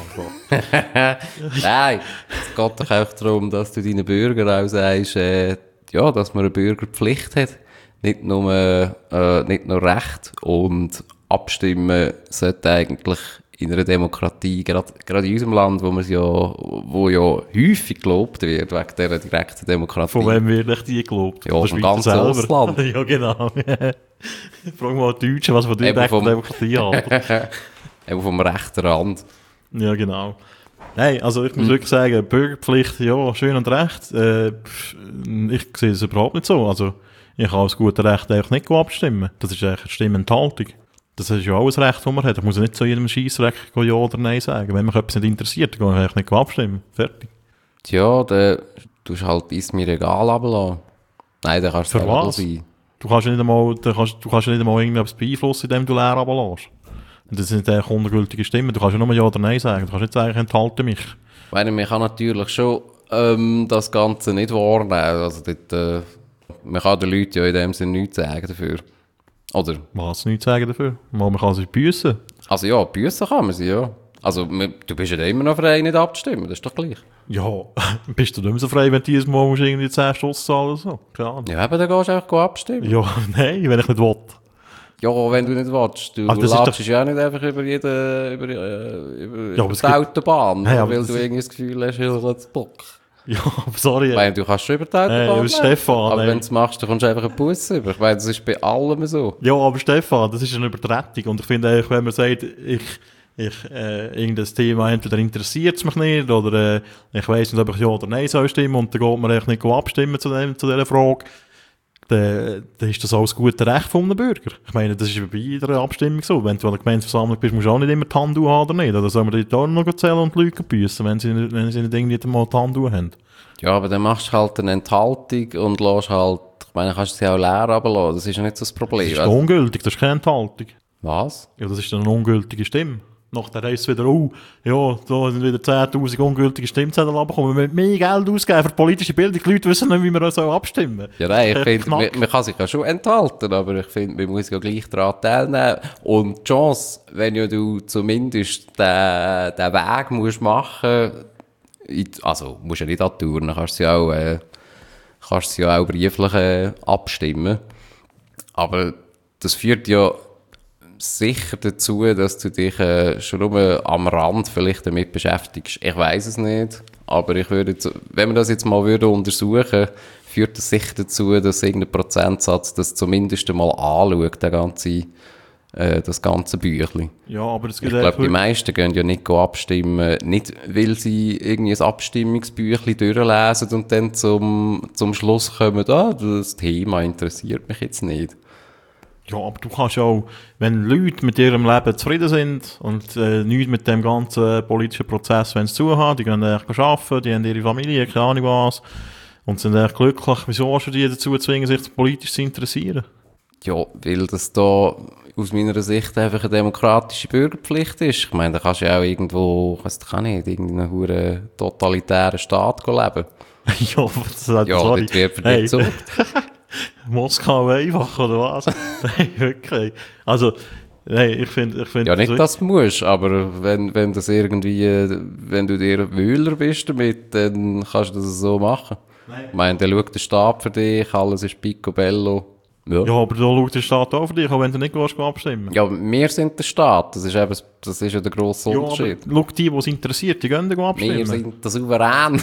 Nein, es geht doch auch darum, dass du deinen Bürgern auch sagst, äh, ja, dass man eine Bürgerpflicht hat. Nicht nur, äh, nicht nur Recht. Und abstimmen sollte eigentlich in einer Demokratie, gerade, gerade in unserem Land, wo man ja, wo ja häufig gelobt wird, wegen dieser direkten Demokratie. Von wem wird echt die gelobt? Ja, vom ganzen Ausland. Ja, genau. Frag mal die Deutschen, was von der direkten Demokratie halten. Eben vom rechten Rand. Ja, genau. Nein, also ich muss hm. wirklich sagen, Bürgerpflicht, ja, schön und recht. Äh, ich sehe es überhaupt nicht so. Also, ich habe das gute Recht, eigentlich nicht abstimmen. Das ist eigentlich eine Stimmenthaltung. Das ist ja alles Recht, das man hat. Ich muss ja nicht zu jedem Scheissrecht ja oder nein sagen. Wenn mich etwas nicht interessiert, dann kann ich eigentlich nicht abstimmen. Fertig. Tja, dann tust du halt «Ist mir egal» runterlassen. Nein, dann kannst du es sein. Du kannst ja nicht einmal, du kannst, du kannst ja nicht einmal irgendetwas beeinflussen, indem du leer runterlässt. Und das sind eigentlich ungültige Stimmen. Du kannst ja nur ja oder nein sagen. Du kannst nicht sagen, ich enthalte mich. Ich meine, man kann natürlich schon ähm, das Ganze nicht wahrnehmen. Also dort, äh, man kann den Leuten ja in dem Sinne nichts sagen dafür. Oder? Was nichts sagen dafür? Man kann sich büssen. Also ja, büssen kann man sie, ja. Also du bist ja immer noch frei, nicht abzustimmen, das ist doch gleich. Ja, bist du nicht mehr so frei, wenn du dieses Mal musst irgendwie zehn Stutz zahlen oder so? Keine Ahnung. Ja, eben, dann gehst du einfach abstimmen. Ja, nein, wenn ich nicht will. Ja, wenn du nicht willst. Du Also latschst ja nicht einfach über jede, über, äh, über, Ja, über aber es die gibt- Autobahn, Hey, aber weil das du ist- irgendwie das Gefühl hast, ich will jetzt Bock. Ja, aber sorry. Ich meine, du kannst schon über die Autobahn Hey, aber laufen, Stefan, aber ey. wenn du es machst, dann kommst du einfach einen Bus über. Ich meine, das ist bei allem so. Ja, aber Stefan, das ist eine Übertretung. Und ich finde eigentlich, wenn man sagt, ich, ich, äh, irgendein Thema entweder interessiert es mich nicht oder äh, ich weiss nicht, ob ich ja oder nein soll stimmen und dann geht man eigentlich nicht abstimmen zu, dem, zu dieser Frage, dann, dann ist das auch das gute Recht von einem Bürger. Ich meine, das ist bei jeder Abstimmung so. Wenn du an der Gemeindeversammlung bist, musst du auch nicht immer die Hand haben oder nicht. Oder soll man die auch noch zählen und die Leute büssen, wenn sie, nicht- wenn sie nicht irgendwie mal die Hand haben? Ja, aber dann machst du halt eine Enthaltung und lässt halt, ich meine, kannst du sie auch leer runterlassen. Das ist ja nicht so das Problem. Das ist Also, ungültig, das ist keine Enthaltung. was? Ja, das ist dann eine ungültige Stimme. Nachher heisst es wieder, oh, ja, da sind wieder zehntausend ungültige Stimmzettel abgekommen. Wir müssen mehr Geld ausgeben für politische Bildung. Die Leute wissen nicht, wie wir so abstimmen. Ja, nein, ich Echt finde, man, knack. man kann sich ja schon enthalten, aber ich finde, man muss ja gleich daran teilnehmen. Und die Chance, wenn ja du zumindest den, den Weg musst machen, in, also musst ja nicht an die Touren, kannst du ja auch, äh, kannst du ja auch brieflich äh, abstimmen. Aber das führt ja sicher dazu, dass du dich äh, schon nur am Rand vielleicht damit beschäftigst. Ich weiß es nicht, aber ich würde, jetzt, wenn wir das jetzt mal würde untersuchen, führt das sicher dazu, dass irgendein Prozentsatz das zumindest einmal anschaut, der ganze, äh, das ganze Büchlein. Ja, aber es Ich gibt glaube, die einfach- meisten gehen ja nicht abstimmen, nicht weil sie irgendwie ein Abstimmungsbüchlein durchlesen und dann zum, zum Schluss kommen, ah, das Thema interessiert mich jetzt nicht. Ja, aber du kannst auch, wenn Leute mit ihrem Leben zufrieden sind und äh, nichts mit dem ganzen politischen Prozess wenn sie zu haben, die gehen eigentlich arbeiten, die haben ihre Familie, keine Ahnung was, und sind eigentlich glücklich. Wieso hast du die dazu zwingen, sich politisch zu interessieren? Ja, weil das da aus meiner Sicht einfach eine demokratische Bürgerpflicht ist. Ich meine, da kannst du ja auch irgendwo, ich weiss doch auch nicht, in einem hure totalitären Staat leben. ja, aber das ist halt, Ja, sorry. dort wird für Hey. dich gesucht. Moskau einfach, oder was? Nein, wirklich. Also, nein, ich finde, ich finde... Ja, nicht, dass du musst, aber wenn, wenn das irgendwie, äh, wenn du dir Wühler bist damit, dann kannst du das so machen. Nein. Ich meine, der schaut den Staat für dich, alles ist picobello. Ja. Ja, aber da schaut der Staat auch für dich, auch wenn du nicht gehst, geh abstimmen. Ja, wir sind der Staat, das ist eben, das ist ja der grosse Ja, aber Unterschied. schau die, die es interessiert, die gehen dann abstimmen. Wir sind der Souverän.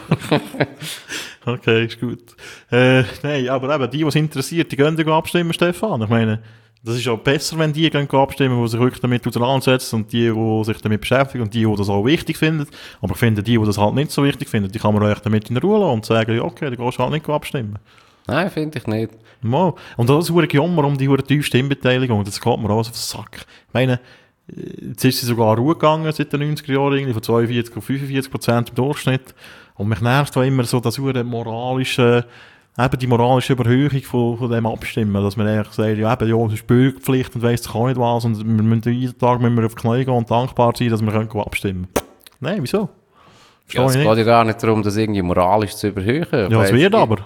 Okay, ist gut. Äh, nein, aber eben, die, die es interessiert, die gehen dann abstimmen, Stefan. Ich meine, das ist auch besser, wenn die gehen abstimmen, die sich wirklich damit auseinandersetzen und die, die sich damit beschäftigen und die, die das auch wichtig finden. Aber ich finde, die, die das halt nicht so wichtig finden, die kann man euch damit in Ruhe lassen und sagen, ja, okay, dann gehst du halt nicht abstimmen. Nein, finde ich nicht. Mal. Und das ist ein Jammer um die tiefe Stimmbeteiligung. Das geht mir alles auf den Sack. Ich meine, jetzt ist sie sogar Ruhe gegangen seit den neunziger Jahren, irgendwie von zweiundvierzig auf fünfundvierzig Prozent im Durchschnitt. Und mich nervt auch immer so das hure moralische, eben die moralische Überhöhung von, von dem Abstimmen. Dass man eigentlich sagt, ja, eben, ja, es ist Bürgerpflicht und weiss doch auch nicht was. Und wir müssen jeden Tag müssen wir auf die Knie gehen und dankbar sein, dass wir können abstimmen können. Nein, wieso? Verstehe Ja, es ich geht nicht. ja gar nicht darum, das irgendwie moralisch zu überhöhen. Ja, es wird aber.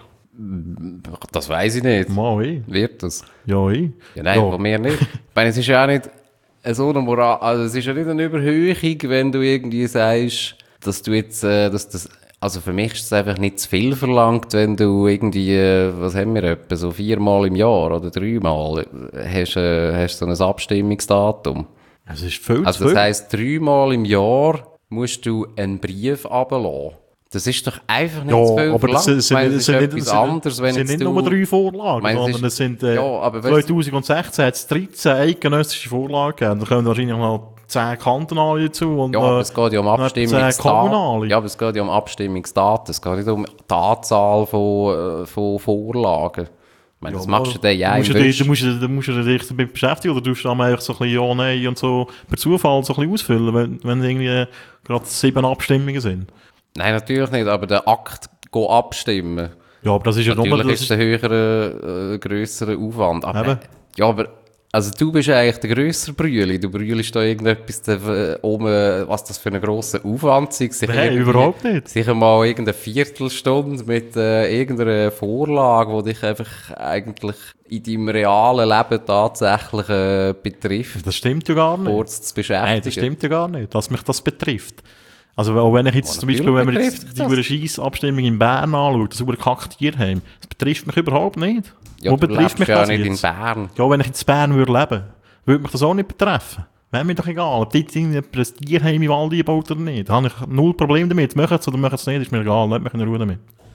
Das weiß ich nicht. Mal, eh. Wird das? Ja, eh. Ja, nein, Ja. von mir nicht. Ich meine, es ist ja auch nicht so eine Moral, also es ist ja nicht eine Überhöhung, wenn du irgendwie sagst, dass du jetzt, äh, dass das, also für mich ist es einfach nicht zu viel verlangt, wenn du irgendwie, äh, was haben wir etwa, so viermal im Jahr oder dreimal hast, äh, hast so ein Abstimmungsdatum. Es ist viel Also zu das viel. heisst, dreimal im Jahr musst du einen Brief runterlassen. Das ist doch einfach nicht Ja, zu viel aber das verlangt. sind, Ich sind, meine, nicht- das sind, ist nicht, etwas sind, anderes, wenn sind jetzt nicht du... nur drei Vorlagen, meine, es sondern ist- es sind äh, Ja, aber weißt du- zweitausendsechzehn hat es dreizehn eidgenössische Vorlagen gegeben. Da kommen wahrscheinlich noch zehn kantonale dazu. Und, Ja, aber äh, es geht ja um noch etwa zehn Abstimmungsdaten. kommunale. Ja, aber es geht ja um Abstimmungsdaten. Es geht nicht um die Anzahl von, äh, von Vorlagen. Ich meine, das machst du dann ja Du musst im ja dich- Wisch. du musst ja- du musst ja dich damit beschäftigen oder du musst dann einfach so ein bisschen Ja, Nein und so per Zufall so ein bisschen ausfüllen, wenn, wenn irgendwie gerade sieben Abstimmungen sind. Nein, natürlich nicht, aber der Akt, go abstimmen. Ja, aber das ist ja nur... Natürlich Das ist es ein höherer, äh, grösserer Aufwand. Aber, Eben. ja, aber, also du bist eigentlich der grössere Brüeli. Du brühlst da irgendetwas da, um, äh, was das für einen grossen Aufwand ist. Sicher Nein, irgendwie- überhaupt nicht. Sicher mal irgendeine Viertelstunde mit äh, irgendeiner Vorlage, die dich einfach eigentlich in deinem realen Leben tatsächlich äh, betrifft, Das stimmt ja gar nicht. kurz zu beschäftigen. Nein, das stimmt ja gar nicht, dass mich das betrifft. Also auch wenn ich jetzt Oh, zum Beispiel, wenn wir jetzt betrifft die das. Scheissabstimmung in Bern anschauen, das über Kaktierheim, das betrifft mich überhaupt nicht. Ja, Wo du betrifft lebst mich ja das nicht in jetzt? Bern. Ja, wenn ich jetzt in Bern würde leben, würde mich das auch nicht betreffen. Wäre mir doch egal, ob dort irgendjemand ein Tierheim im Wald einbaut oder nicht. Da habe ich null Problem damit. Machen es oder machen es nicht, ist mir egal. Lasst mich in Ruhe damit.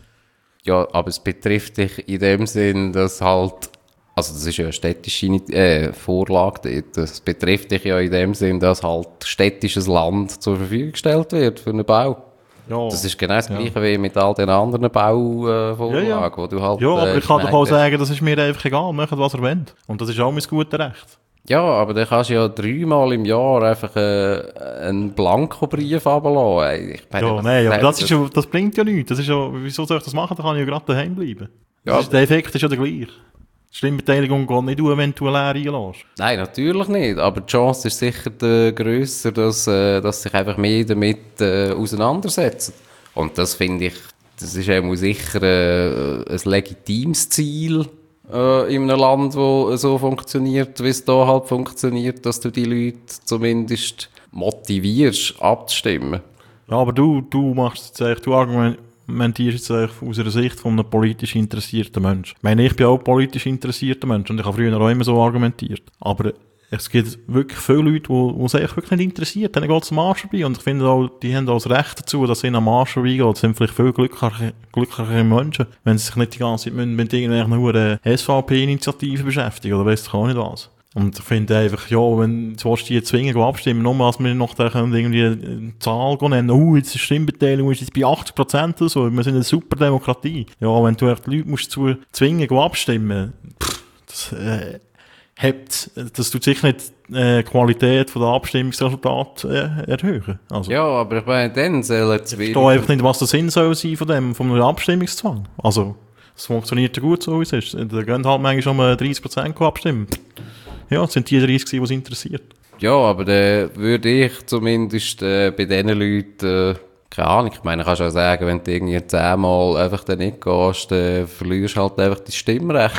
Ja, aber es betrifft dich in dem Sinn, dass halt, also das ist ja eine städtische äh, Vorlage dort, das betrifft dich ja in dem Sinn, dass halt städtisches Land zur Verfügung gestellt wird für einen Bau. Ja, Das ist genau das Gleiche wie mit all den anderen Bauvorlagen, Ja, ja. wo du halt... ja aber äh, ich kann doch auch Gemeinden- sagen, das ist mir einfach egal. Macht, was ihr wollt. Und das ist auch mein gutes Recht. Ja, aber dann kannst du ja dreimal im Jahr einfach äh, einen Blankobrief runterlassen. Ich meine, Ja, was- nein, aber das, ist ja, das bringt ja nichts. Das ist ja, wieso soll ich das machen? Da kann ich ja gerade daheim bleiben. Das Ja, ist, der Effekt ist ja der gleiche. Die Stimmbeteiligung geht nicht durch, wenn du leer einlässt. Nein, natürlich nicht. Aber die Chance ist sicher äh, grösser, dass, äh, dass sich einfach mehr damit äh, auseinandersetzen. Und das finde ich, das ist auch sicher äh, ein legitimes Ziel äh, in einem Land, das so funktioniert, wie es da halt funktioniert, dass du die Leute zumindest motivierst, abzustimmen. Ja, aber du, du machst jetzt eigentlich, du argumentierst jetzt eigentlich aus einer Sicht von einem politisch interessierten Mensch. Ich meine, ich bin auch politisch interessierter Mensch und ich habe früher auch immer so argumentiert. Aber es gibt wirklich viele Leute, die, die es eigentlich wirklich nicht interessiert. Denen geht es am Arsch vorbei. Und ich finde auch, die haben auch das Recht dazu, dass es ihnen am Arsch vorbeigeht. Das sind vielleicht viel glücklichere, glücklichere Menschen, wenn sie sich nicht die ganze Zeit mit, mit irgendwelchen nur S V P-Initiativen beschäftigen oder weiss ich auch nicht was. Und ich finde einfach, ja, wenn du die zwingen, abstimmen, nur als wir noch da können irgendwie eine Zahl nennen, oh, jetzt ist die Stimmbeteiligung ist jetzt bei achtzig Prozent oder so, wir sind eine super Demokratie. Ja, wenn du echt die Leute musst zu zwingen, abstimmen, pff, das, äh, hebt, das tut sicher nicht äh, die Qualität von der Abstimmungsresultate äh, erhöhen. Also, Ja, aber ich meine, dann sollen ich verstehe einfach nicht, was der Sinn soll sein von dem, von einem Abstimmungszwang. Also, es funktioniert ja gut so, wie es ist. Da gehen halt manchmal schon mal dreißig Prozent abstimmen. Ja, es sind die dreißig, die es interessiert. Ja, aber dann würde ich zumindest äh, bei diesen Leuten, äh, keine Ahnung, ich meine, kannst du auch sagen, wenn du irgendwie zehnmal einfach dann nicht gehst, dann verlierst du halt einfach dein Stimmrecht.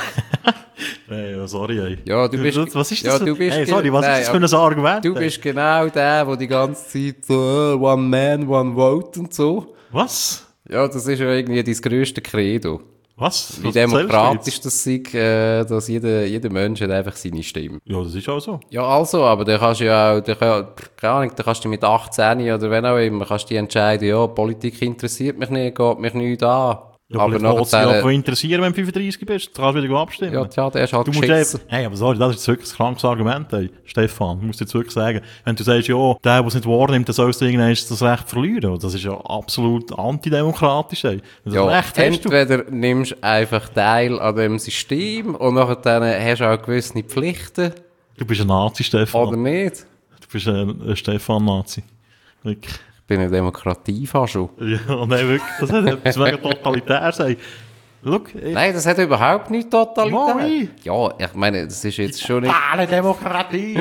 Hey, sorry, ey. Ja, du bist... Was ist ja, das? du bist hey, sorry, was nein, ist das für ein Argument? Du ey? bist genau der, der die ganze Zeit so, äh, one man, one vote und so. Was? Ja, das ist ja irgendwie dein grösste Credo. Was? Wie Was demokratisch das ist, äh, dass jeder, jeder Mensch hat einfach seine Stimme. Ja, das ist auch so. Ja, also, aber dann kannst du ja auch, dann, kann- keine Ahnung, dann kannst du mit achtzehn oder wenn auch immer, kannst du dich entscheiden, ja, Politik interessiert mich nicht, geht mich nicht an. Ja, aber aber nachher... nachher, Ja, interessieren, wenn du fünfunddreißig bist. Du kannst wieder abstimmen. ja, tja, der ist halt Du musst geschissen. einfach, hey, aber sorry, das ist jetzt wirklich ein krankes Argument, ey. Stefan, du musst jetzt wirklich sagen, wenn du sagst, ja, der, der es nicht wahrnimmt, der sollst du irgendwann das Recht verlieren. Das ist ja absolut antidemokratisch, ey. Das Ja, Recht hast du. entweder nimmst du einfach Teil an dem System und nachher dann hast du auch gewisse Pflichten, Du bist ein Nazi, Stefan. oder nicht. Du bist ein, ein Stefan-Nazi. Wirklich. Ich bin eine Demokratie fast schon. Ja, nein, wirklich. Das hat etwas mega totalitär sein. Schau, ich... Nein, das hat überhaupt nicht totalitär. Moi. Ja, ich meine, das ist jetzt schon nicht... Totale Demokratie.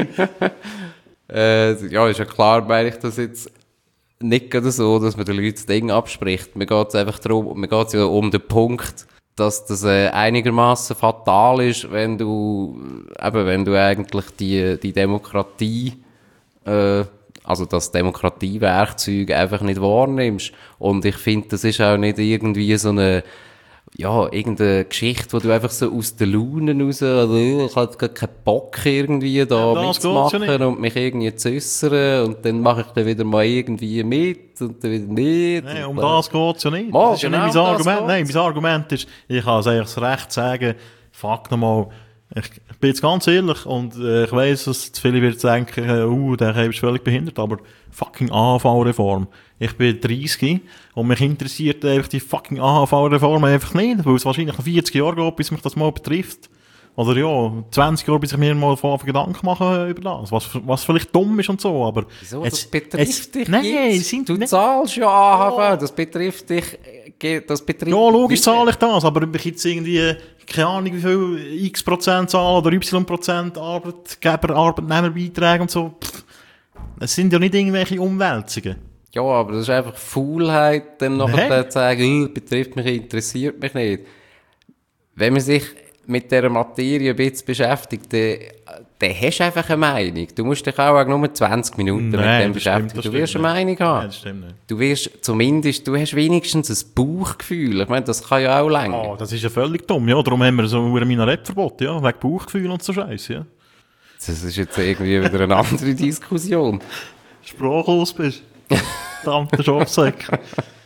Äh, ja, ist ja klar, meine ich das jetzt nicht gerade so, dass man den Leuten das Ding abspricht. Mir geht es einfach darum, mir geht es ja um den Punkt, dass das äh, einigermaßen fatal ist, wenn du, eben, wenn du eigentlich die, die Demokratie, äh, also das Demokratiewerkzeug einfach nicht wahrnimmst. Und ich finde, das ist auch nicht irgendwie so eine, ja, irgendeine Geschichte, wo du einfach so aus den Launen raus, also, ich habe gar keinen Bock irgendwie da Ja, das geht's ja mitzumachen nicht. und mich irgendwie zu äußern und dann mache ich dann wieder mal irgendwie mit und dann wieder nicht. Nein, und um das geht es ja nicht. Mal, das ist ja genau nicht mein um das Argument. Nein, geht's. mein Argument ist, ich kann es eigentlich das Recht sagen, fuck nochmal, ich bin jetzt ganz ehrlich und äh, ich weiss, dass zu viele werden denken, äh, uh, der ist völlig behindert, aber fucking A H V-Reform. Ich bin dreißig und mich interessiert einfach die fucking A H V-Reform einfach nicht, weil es wahrscheinlich noch vierzig Jahre geht, bis mich das mal betrifft. Oder ja, zwanzig Jahre, bis ich mir mal von Gedanken mache über das. Was, was vielleicht dumm ist und so, aber... Wieso? jetzt- Das betrifft jetzt- dich Nein, jetzt. sind, Du nein. zahlst ja A H V, das betrifft dich, äh, das betrifft Ja, logisch dich. zahle ich das, aber ob ich jetzt irgendwie, keine Ahnung, wie viel X Prozent zahle oder Y Prozent Arbeitgeber, Arbeitnehmerbeiträge und so, pff, es sind ja nicht irgendwelche Umwälzungen. Ja, aber das ist einfach Faulheit, dann nachher Nein. zu sagen, äh, betrifft mich, interessiert mich nicht. Wenn man sich, mit dieser Materie ein bisschen beschäftigt, dann, dann hast du einfach eine Meinung. Du musst dich auch nur zwanzig Minuten Nein, mit dem das stimmt, beschäftigen. das Du wirst stimmt eine Meinung haben. Nein, das stimmt nicht. Du wirst zumindest, du hast wenigstens ein Bauchgefühl. Ich meine, das kann ja auch länger. Oh, das ist ja völlig dumm, ja. Darum haben wir so ein Minarett-Verbot, ja. Wegen Bauchgefühl und so Scheiße, ja. Das ist jetzt irgendwie wieder eine andere Diskussion. Sprachlos bist. Verdammter Schafsäck.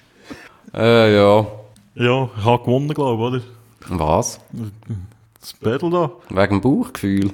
Äh, ja. Ja, ich habe gewonnen, glaube ich, oder? Was? Das Battle da. Wegen dem Bauchgefühl?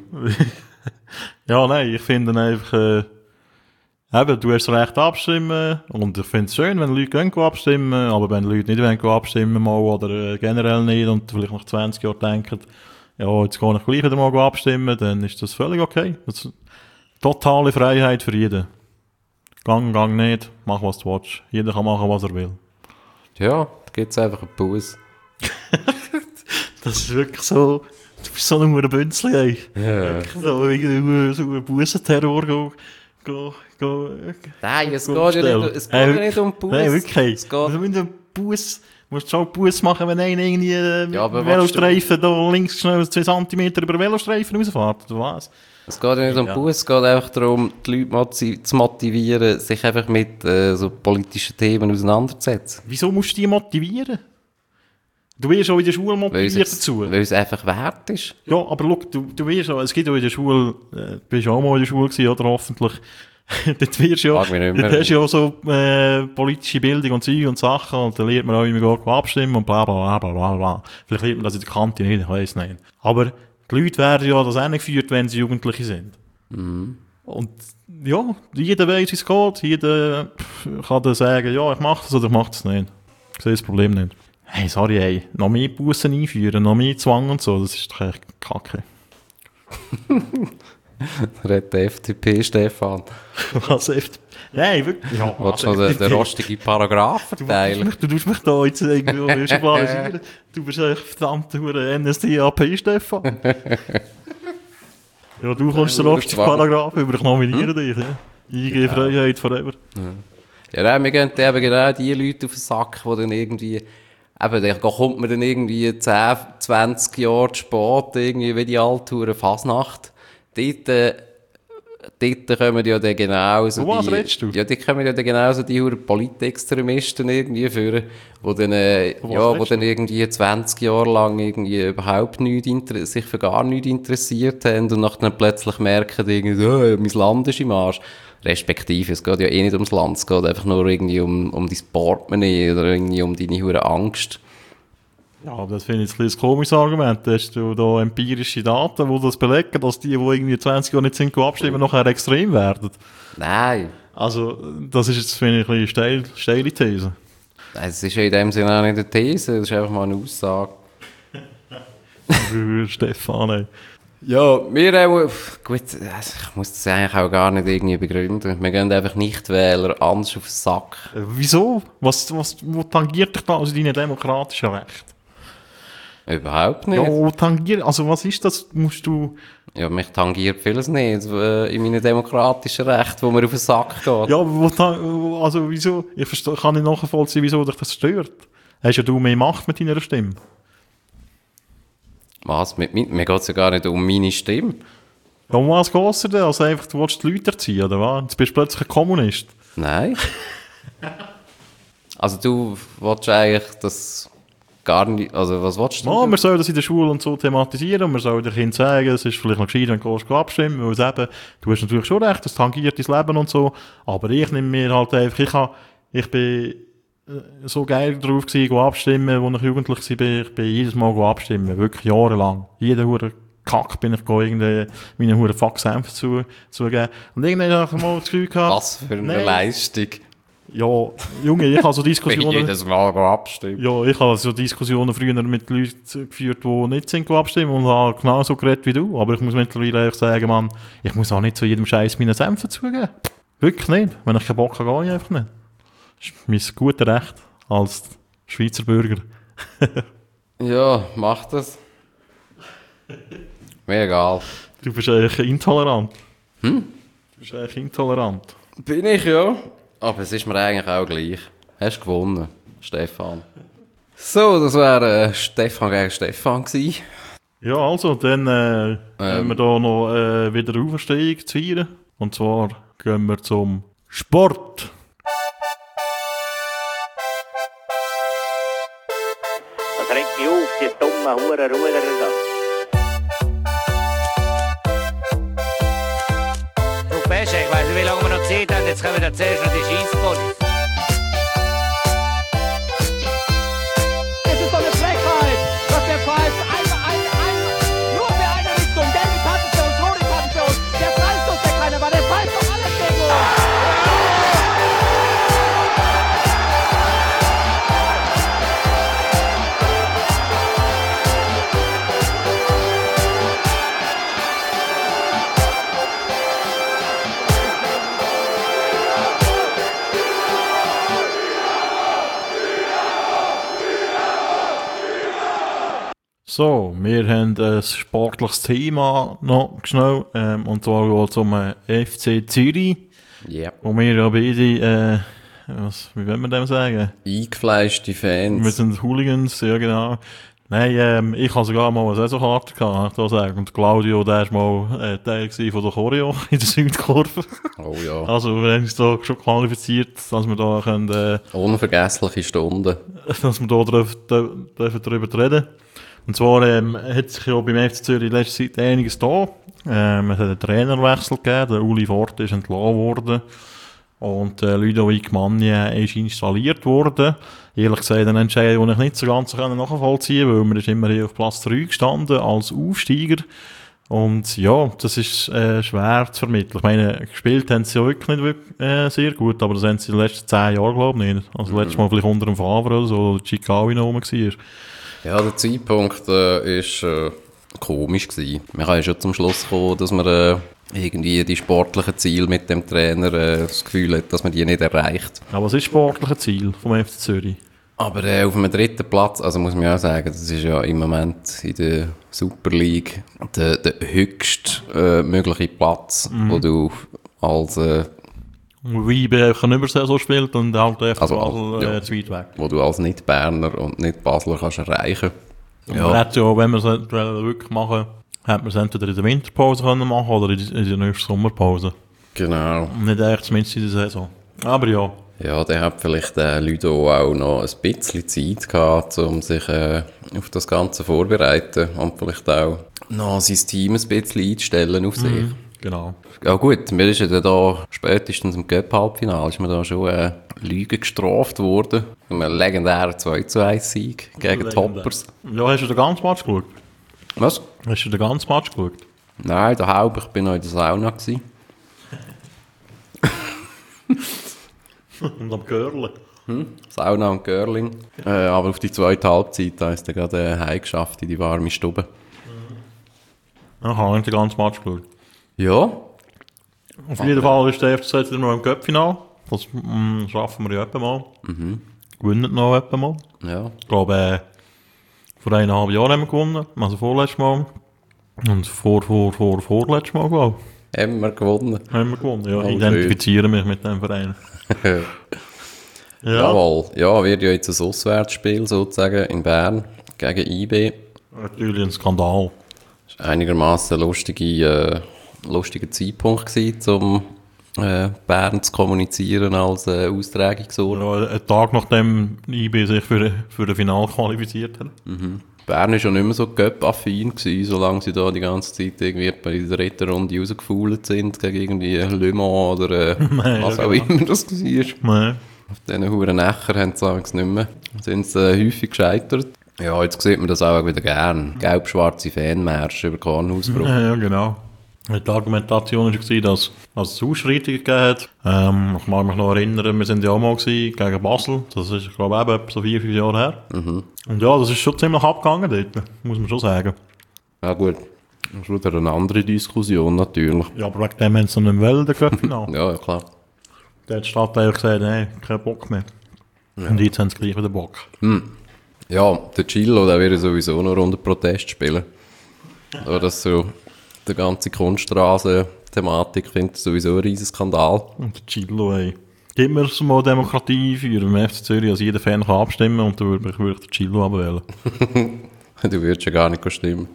Ja, nein, ich finde einfach, äh, eben, du hast das Recht abstimmen und ich finde es schön, wenn Leute gehen abstimmen, aber wenn Leute nicht wollen abstimmen mal oder äh, generell nicht und vielleicht nach zwanzig Jahren denken, ja, jetzt gehe ich gleich wieder mal abstimmen, dann ist das völlig okay. Das ist totale Freiheit für jeden. Gang, gang nicht, mach was du willst. Jeder kann machen, was er will. Ja, da gibt es einfach einen Bus. Das ist wirklich so, du bist so ein Bünzli, ey. Ja. So, irgendwie so ein Bussenterror go, go, go, Nein, es go geht ja stellen. nicht, es geht Hey, ja nicht um Bus. Nein, wirklich. Es geht, Also, wenn du Bus, musst du schon Bus machen, wenn einer irgendwie äh, mit Ja, aber dem Velostreifen da links schnell zwei Zentimeter über den Velostreifen rausfährt, oder was? es geht ja nicht um Ja. Bus, es geht einfach darum, die Leute mozi- zu motivieren, sich einfach mit äh, so politischen Themen auseinanderzusetzen. Wieso musst du die motivieren? Du wirst auch in der Schule Weil motiviert es, dazu. weil es einfach wert ist. Ja, aber schau, du, du wirst auch, es gibt auch in der Schule, äh, du bist auch mal in der Schule gewesen, oder hoffentlich, dort wirst du ja, Mag mich nicht mehr. dort hast du ja auch so äh, politische Bildung und Zeug und Sachen und dann lernt man auch, wie man geht abstimmen und bla bla bla bla bla. Vielleicht lernt man das in der Kante nicht, ich weiss nicht. Aber die Leute werden ja das auch nicht geführt, wenn sie Jugendliche sind. Mhm. Und ja, jeder weiss, wie es geht, jeder pff, kann dann sagen, ja, ich mach das oder ich mach das nicht. Ich sehe das Problem nicht. Hey, sorry, ey, noch mehr Bussen einführen, noch mehr Zwang und so, das ist doch echt kacke. Redet der F D P, Stefan. Was F D P? Nein, wirklich. Ja, Willst du noch den, den rostigen Paragraph Du, verteilen? mich, du tust mich da jetzt irgendwie schubladisieren. Du bist echt verdammt nur N S D A P, Stefan. Ja, du kommst den rostischen Paragraph über, ich nominiere dich. Ja. I G Freiheit forever. Ja, nein, wir gehen eben genau die Leute auf den Sack, die dann irgendwie, eben, da kommt man dann irgendwie zehn, zwanzig Jahre zu spät, irgendwie wie die Alttouren Fasnacht. Dort, äh, dort kommen ja dann genauso Von was die, redest du? Ja, dort kommen ja dann genauso die huren Politextremisten irgendwie führen, wo dann, äh, Von was ja, wo redest dann irgendwie zwanzig Jahre lang irgendwie überhaupt nicht inter- sich für gar nichts interessiert haben und nachher plötzlich merken, irgendwie, oh, mein Land ist im Arsch. Respektive, es geht ja eh nicht ums Land, es geht einfach nur irgendwie um, um dein Portemonnaie oder irgendwie um deine hure Angst. Ja, das finde ich ein bisschen ein komisches Argument. Hast du da empirische Daten, die das belegen, dass die, die irgendwie zwanzig Jahre nicht sind, gehen abstimmen, nachher extrem werden? Nein. Also, das ist jetzt, finde ich, eine steil, steile These. Es ist ja in dem Sinne auch nicht eine These, das ist einfach mal eine Aussage. Stefan, ey. Ja, wir auch, gut, also ich muss das eigentlich auch gar nicht irgendwie begründen. Wir gehen einfach Nichtwähler anders auf den Sack. Äh, Wieso? Was, was, wo tangiert dich da also deine demokratischen Rechte? Überhaupt nicht. Ja, wo tangiert, also was ist das? Musst du... Ja, mich tangiert vieles nicht äh, in meinen demokratischen Rechten, wo mir auf den Sack geht. Ja, wo, ta- also wieso? Ich verstehe, kann nicht nachvollziehen, wieso dich das stört. Hast ja du mehr Macht mit deiner Stimme? Was? Mit, mit, mir geht es ja gar nicht um meine Stimme. Ja, um was geht es dir denn? Also einfach, du willst die Leute erziehen, oder was? Jetzt bist du plötzlich ein Kommunist. Nein. Also du willst eigentlich das gar nicht, also was willst du? Ja, wir sollen das in der Schule und so thematisieren und wir sollen den Kindern sagen, es ist vielleicht noch gescheit, wenn du gehst abstimmen, weil es eben, du hast natürlich schon recht, das tangiert dein Leben und so, aber ich nehme mir halt einfach, ich, habe, ich bin so geil drauf gewesen, go abstimmen, als ich jugendlich war, ich bin jedes Mal go abstimmen, wirklich jahrelang. Jeden Huren Kack bin ich go irgendwie meine Huren Faxsenf zu, zugeben. Und irgendwann habe ich mal das Gefühl gehabt... Was für eine nein, Leistung. Ja, Junge, ich habe so Ich Diskussionen... jedes Mal abstimmen. Ja, ich habe so Diskussionen früher mit Leuten geführt, die nicht sind abstimmen und habe genauso geredet wie du. Aber ich muss mittlerweile ehrlich sagen, Mann, ich muss auch nicht zu jedem Scheiß meine Senf zugeben. Wirklich nicht. Wenn ich keinen Bock habe, gehe ich einfach nicht. Das ist mein gutes Recht als Schweizer Bürger. Ja, mach das. Mir egal. Du bist eigentlich intolerant. Hm? Du bist eigentlich intolerant. Bin ich, ja. Aber es ist mir eigentlich auch gleich. Hast gewonnen, Stefan. So, das wäre äh, Stefan gegen Stefan gewesen. Ja, also, dann äh, ähm. haben wir da noch äh, wieder eine Auferstehung zu feiern. Und zwar gehen wir zum Sport. Was regt mich auf, die dummen Hurenruderer da? Du Pesche, ich weiss nicht, wie lange wir noch Zeit haben, jetzt kommen wir zuerst noch die Scheisspolice. Es ist doch eine Frechheit, dass der pfeift. Eine, eine, eine, nur für eine Richtung. Gelbe Karten für uns, rote Karten für uns. Der Freistoß, der keiner war, der pfeift doch alles gegen uns. So, wir haben ein sportliches Thema noch schnell, ähm, und zwar geht es um äh, F C Zürich, Ja. wo wir ja beide, äh, was, wie will man dem sagen? Eingefleischte Fans. Wir sind Hooligans, ja genau. Nein, ähm, ich habe sogar mal eine Saisonkarte gehabt, kann ich da sagen. Und Claudio, der war mal äh, Teil von der Choreo in der Südkurve. Oh ja. Also, wir haben uns da schon qualifiziert, dass wir da können, äh, Unvergessliche Stunden. dass wir da drauf, da, dürfen drüber reden. Und zwar ähm, hat sich ja beim F C Zürich in letzter Zeit einiges da. Ähm, es hat einen Trainerwechsel gegeben, der Uli Forte ist entlassen worden und äh, Ludovic Magnin ist installiert worden. Ehrlich gesagt, eine Entscheidung, die ich nicht so ganz nachvollziehen kann, weil man ist immerhin auf Platz drei gestanden als Aufsteiger. Und ja, das ist äh, schwer zu vermitteln. Ich meine, gespielt haben sie ja wirklich nicht wirklich, äh, sehr gut, aber das haben sie in den letzten zehn Jahren, glaube ich, nicht. Also letztes Mal vielleicht unter dem Favre oder so, oder Chikawi noch rum war. Ja, der Zeitpunkt äh, ist äh, komisch gewesen. Wir haben ja schon zum Schluss kommen, dass man äh, irgendwie die sportlichen Ziele mit dem Trainer äh, das Gefühl hat, dass man die nicht erreicht. Aber was ist das sportliche Ziel vom F C Zürich? Aber äh, auf einem dritten Platz, also muss man ja auch sagen, das ist ja im Moment in der Super League der, der höchst äh, mögliche Platz, mhm. wo du als äh, Wie I B einfach eine Übersaison spielt und halt einfach also, Basel ja, äh, zu weit weg. wo du als Nicht-Berner und Nicht-Basler kannst erreichen. Ja. Ja. Man hätte ja, wenn wir es wirklich machen, hätte man es entweder in der Winterpause können machen oder in der, in der nächsten Sommerpause. Genau. Und nicht echt zumindest in der Saison. Aber ja. Ja, der hat vielleicht äh, Ludo auch noch ein bisschen Zeit gehabt, um sich äh, auf das Ganze vorzubereiten und vielleicht auch noch sein Team ein bisschen einzustellen auf sich. Mhm, genau. Ja gut, mir ist ja dann da spätestens im Cup-Halbfinale ist mir da schon äh, Lüge gestraft worden. Ein legendärer zwei zu eins Sieg gegen Legendär. Toppers. Ja, hast du den ganzen Match geschaut? Was? Hast du den ganzen Match geschaut? Nein, der Haupt, ich bin noch in der Sauna gewesen. Und am Görle. Hm? Sauna und Görling. Äh, aber auf die zweite Halbzeit da ist er gerade äh, heimgeschafft in die warme Stube. Ja, ich habe nicht den ganzen Match geschaut. Ja. Auf jeden Fall ist der F C wieder noch im Cup-Finale. Das mm, schaffen wir ja etwa mal. Mhm. Gewinnen noch etwa mal. Ja. Ich glaube, äh, vor eineinhalb Jahren haben wir gewonnen. Also vorletztes Mal. Und vor, vor, vor, vorletztes Mal, glaube ich. Haben wir gewonnen. Haben wir gewonnen. Ja, Oh, ich identifiziere mich mit dem Verein. Ja. Jawohl. Ja, wird ja jetzt ein Auswärtsspiel sozusagen in Bern gegen I B. Natürlich ein Skandal. Das war einigermaßen lustige, äh, lustiger Zeitpunkt gewesen, um äh, Bern zu kommunizieren als äh, Austragungsort. Ja, ein Tag nachdem I B sich für, für das Finale qualifiziert hat. Mhm. Bern war schon nicht mehr so Cup-affin gewesen, solange sie da die ganze Zeit irgendwie bei der dritten Runde rausgefault sind gegen irgendwie Le Mans oder äh, Nein, was ja, auch genau. immer das war. Nein. Auf diesen huren Nächer haben sie es nicht mehr. Sind sie äh, häufig gescheitert. Ja, jetzt sieht man das auch wieder gern. Gelb-schwarze Fanmärsche über Kornhausbruch. Ja, ja, genau. Die Argumentation war, dass, dass es Ausschreitungen gegeben hat. Ähm, ich mag mich noch erinnern, wir sind ja auch mal gewesen, gegen Basel. Das ist, glaube ich, eben etwa so vier, fünf Jahre her. Mhm. Und ja, das ist schon ziemlich abgegangen dort, muss man schon sagen. Ja gut, das ist wieder eine andere Diskussion natürlich. Ja, aber wegen dem haben sie noch nicht wollen, den Cup-Finale. Ja, ja klar. Da hat die Stadt eigentlich gesagt, nein, kein Bock mehr. Ja. Und jetzt haben sie gleich wieder Bock. Hm. Ja, der Chillo, der wird sowieso noch unter Protest spielen. Aber das so, die ganze Kunststraße-Thematik findet sowieso ein riesen Skandal. Und der Chillo, ey. Gib mir mal Demokratie für im F C Zürich, dass jeder Fan kann abstimmen und dann würde ich, würde ich den Chillo abwählen. Du würdest ja gar nicht stimmen.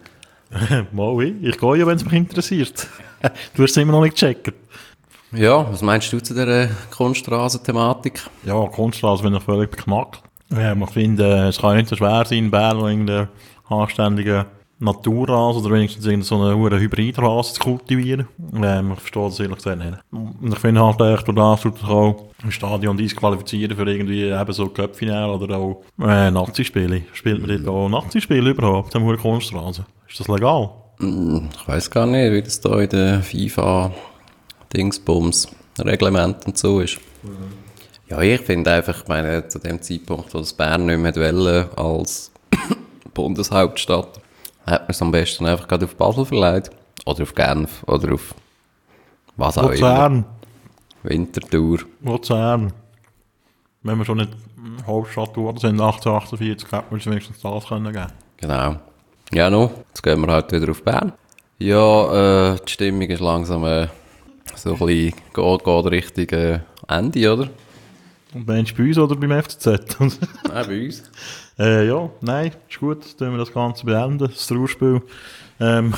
Mal ich. Ich gehe ja, wenn es mich interessiert. Du hast es immer noch nicht gecheckt. Ja, was meinst du zu dieser Kunststraßen-Thematik? Ja, Kunststraße bin ich völlig beknackt. Ja, ich finde, es kann nicht so schwer sein, in Bern irgendeinen anständigen Naturrasen oder wenigstens irgendeine so eine hohe Hybridrase zu kultivieren. Ähm, ich verstehe das ehrlich gesagt nicht. Und ich finde halt echt, durch das tut sich auch im Stadion disqualifizieren für irgendwie eben so Cup-Finale oder auch äh, Nazi-Spiele. Spielt man dort auch Nazi-Spiele überhaupt, am hohen Kunststraße? Ist das legal? Ich weiss gar nicht, wie das da in der FIFA-Dingsbums, Reglement und so ist. Mhm. Ja, ich finde einfach, ich meine, zu dem Zeitpunkt, wo das Bern nicht mehr wollte als Bundeshauptstadt, hat man es am besten einfach gerade auf Basel verleiht. Oder auf Genf. Oder auf was auch Luzern. immer. Winterthur. Luzern. Wenn wir schon nicht Hauptstadt geworden sind, achtzehnhundertachtundvierzig, hätte man uns wenigstens das können geben. Genau. Ja, no, jetzt gehen wir halt wieder auf Bern. Ja, äh, die Stimmung ist langsam äh, so ein bisschen geht, geht Richtung äh, Ende, oder? Und meinst du bei uns oder beim F C Z? Nein, bei uns. Äh, ja, nein, ist gut. Dann tun wir das Ganze beenden, das Trauerspiel. Ähm,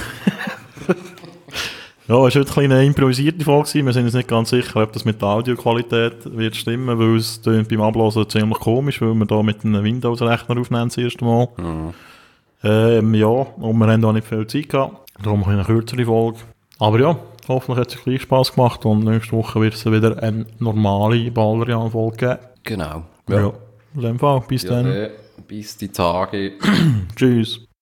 ja, es war heute eine improvisierte Folge. Wir sind uns nicht ganz sicher, ob das mit der Audioqualität wird stimmen, weil es beim Ablassen ziemlich komisch, weil wir da mit einem Windows-Rechner aufnehmen das erste Mal. Mhm. Ähm, ja, und wir haben auch nicht viel Zeit gehabt. Darum eine kürzere Folge. Aber ja, hoffentlich hat es euch gleich Spass gemacht und nächste Woche wird es wieder eine normale Ballerian-Folge geben. Genau. Ja. ja. In dem Fall, bis ja, dann. Äh, bis die Tage. Tschüss.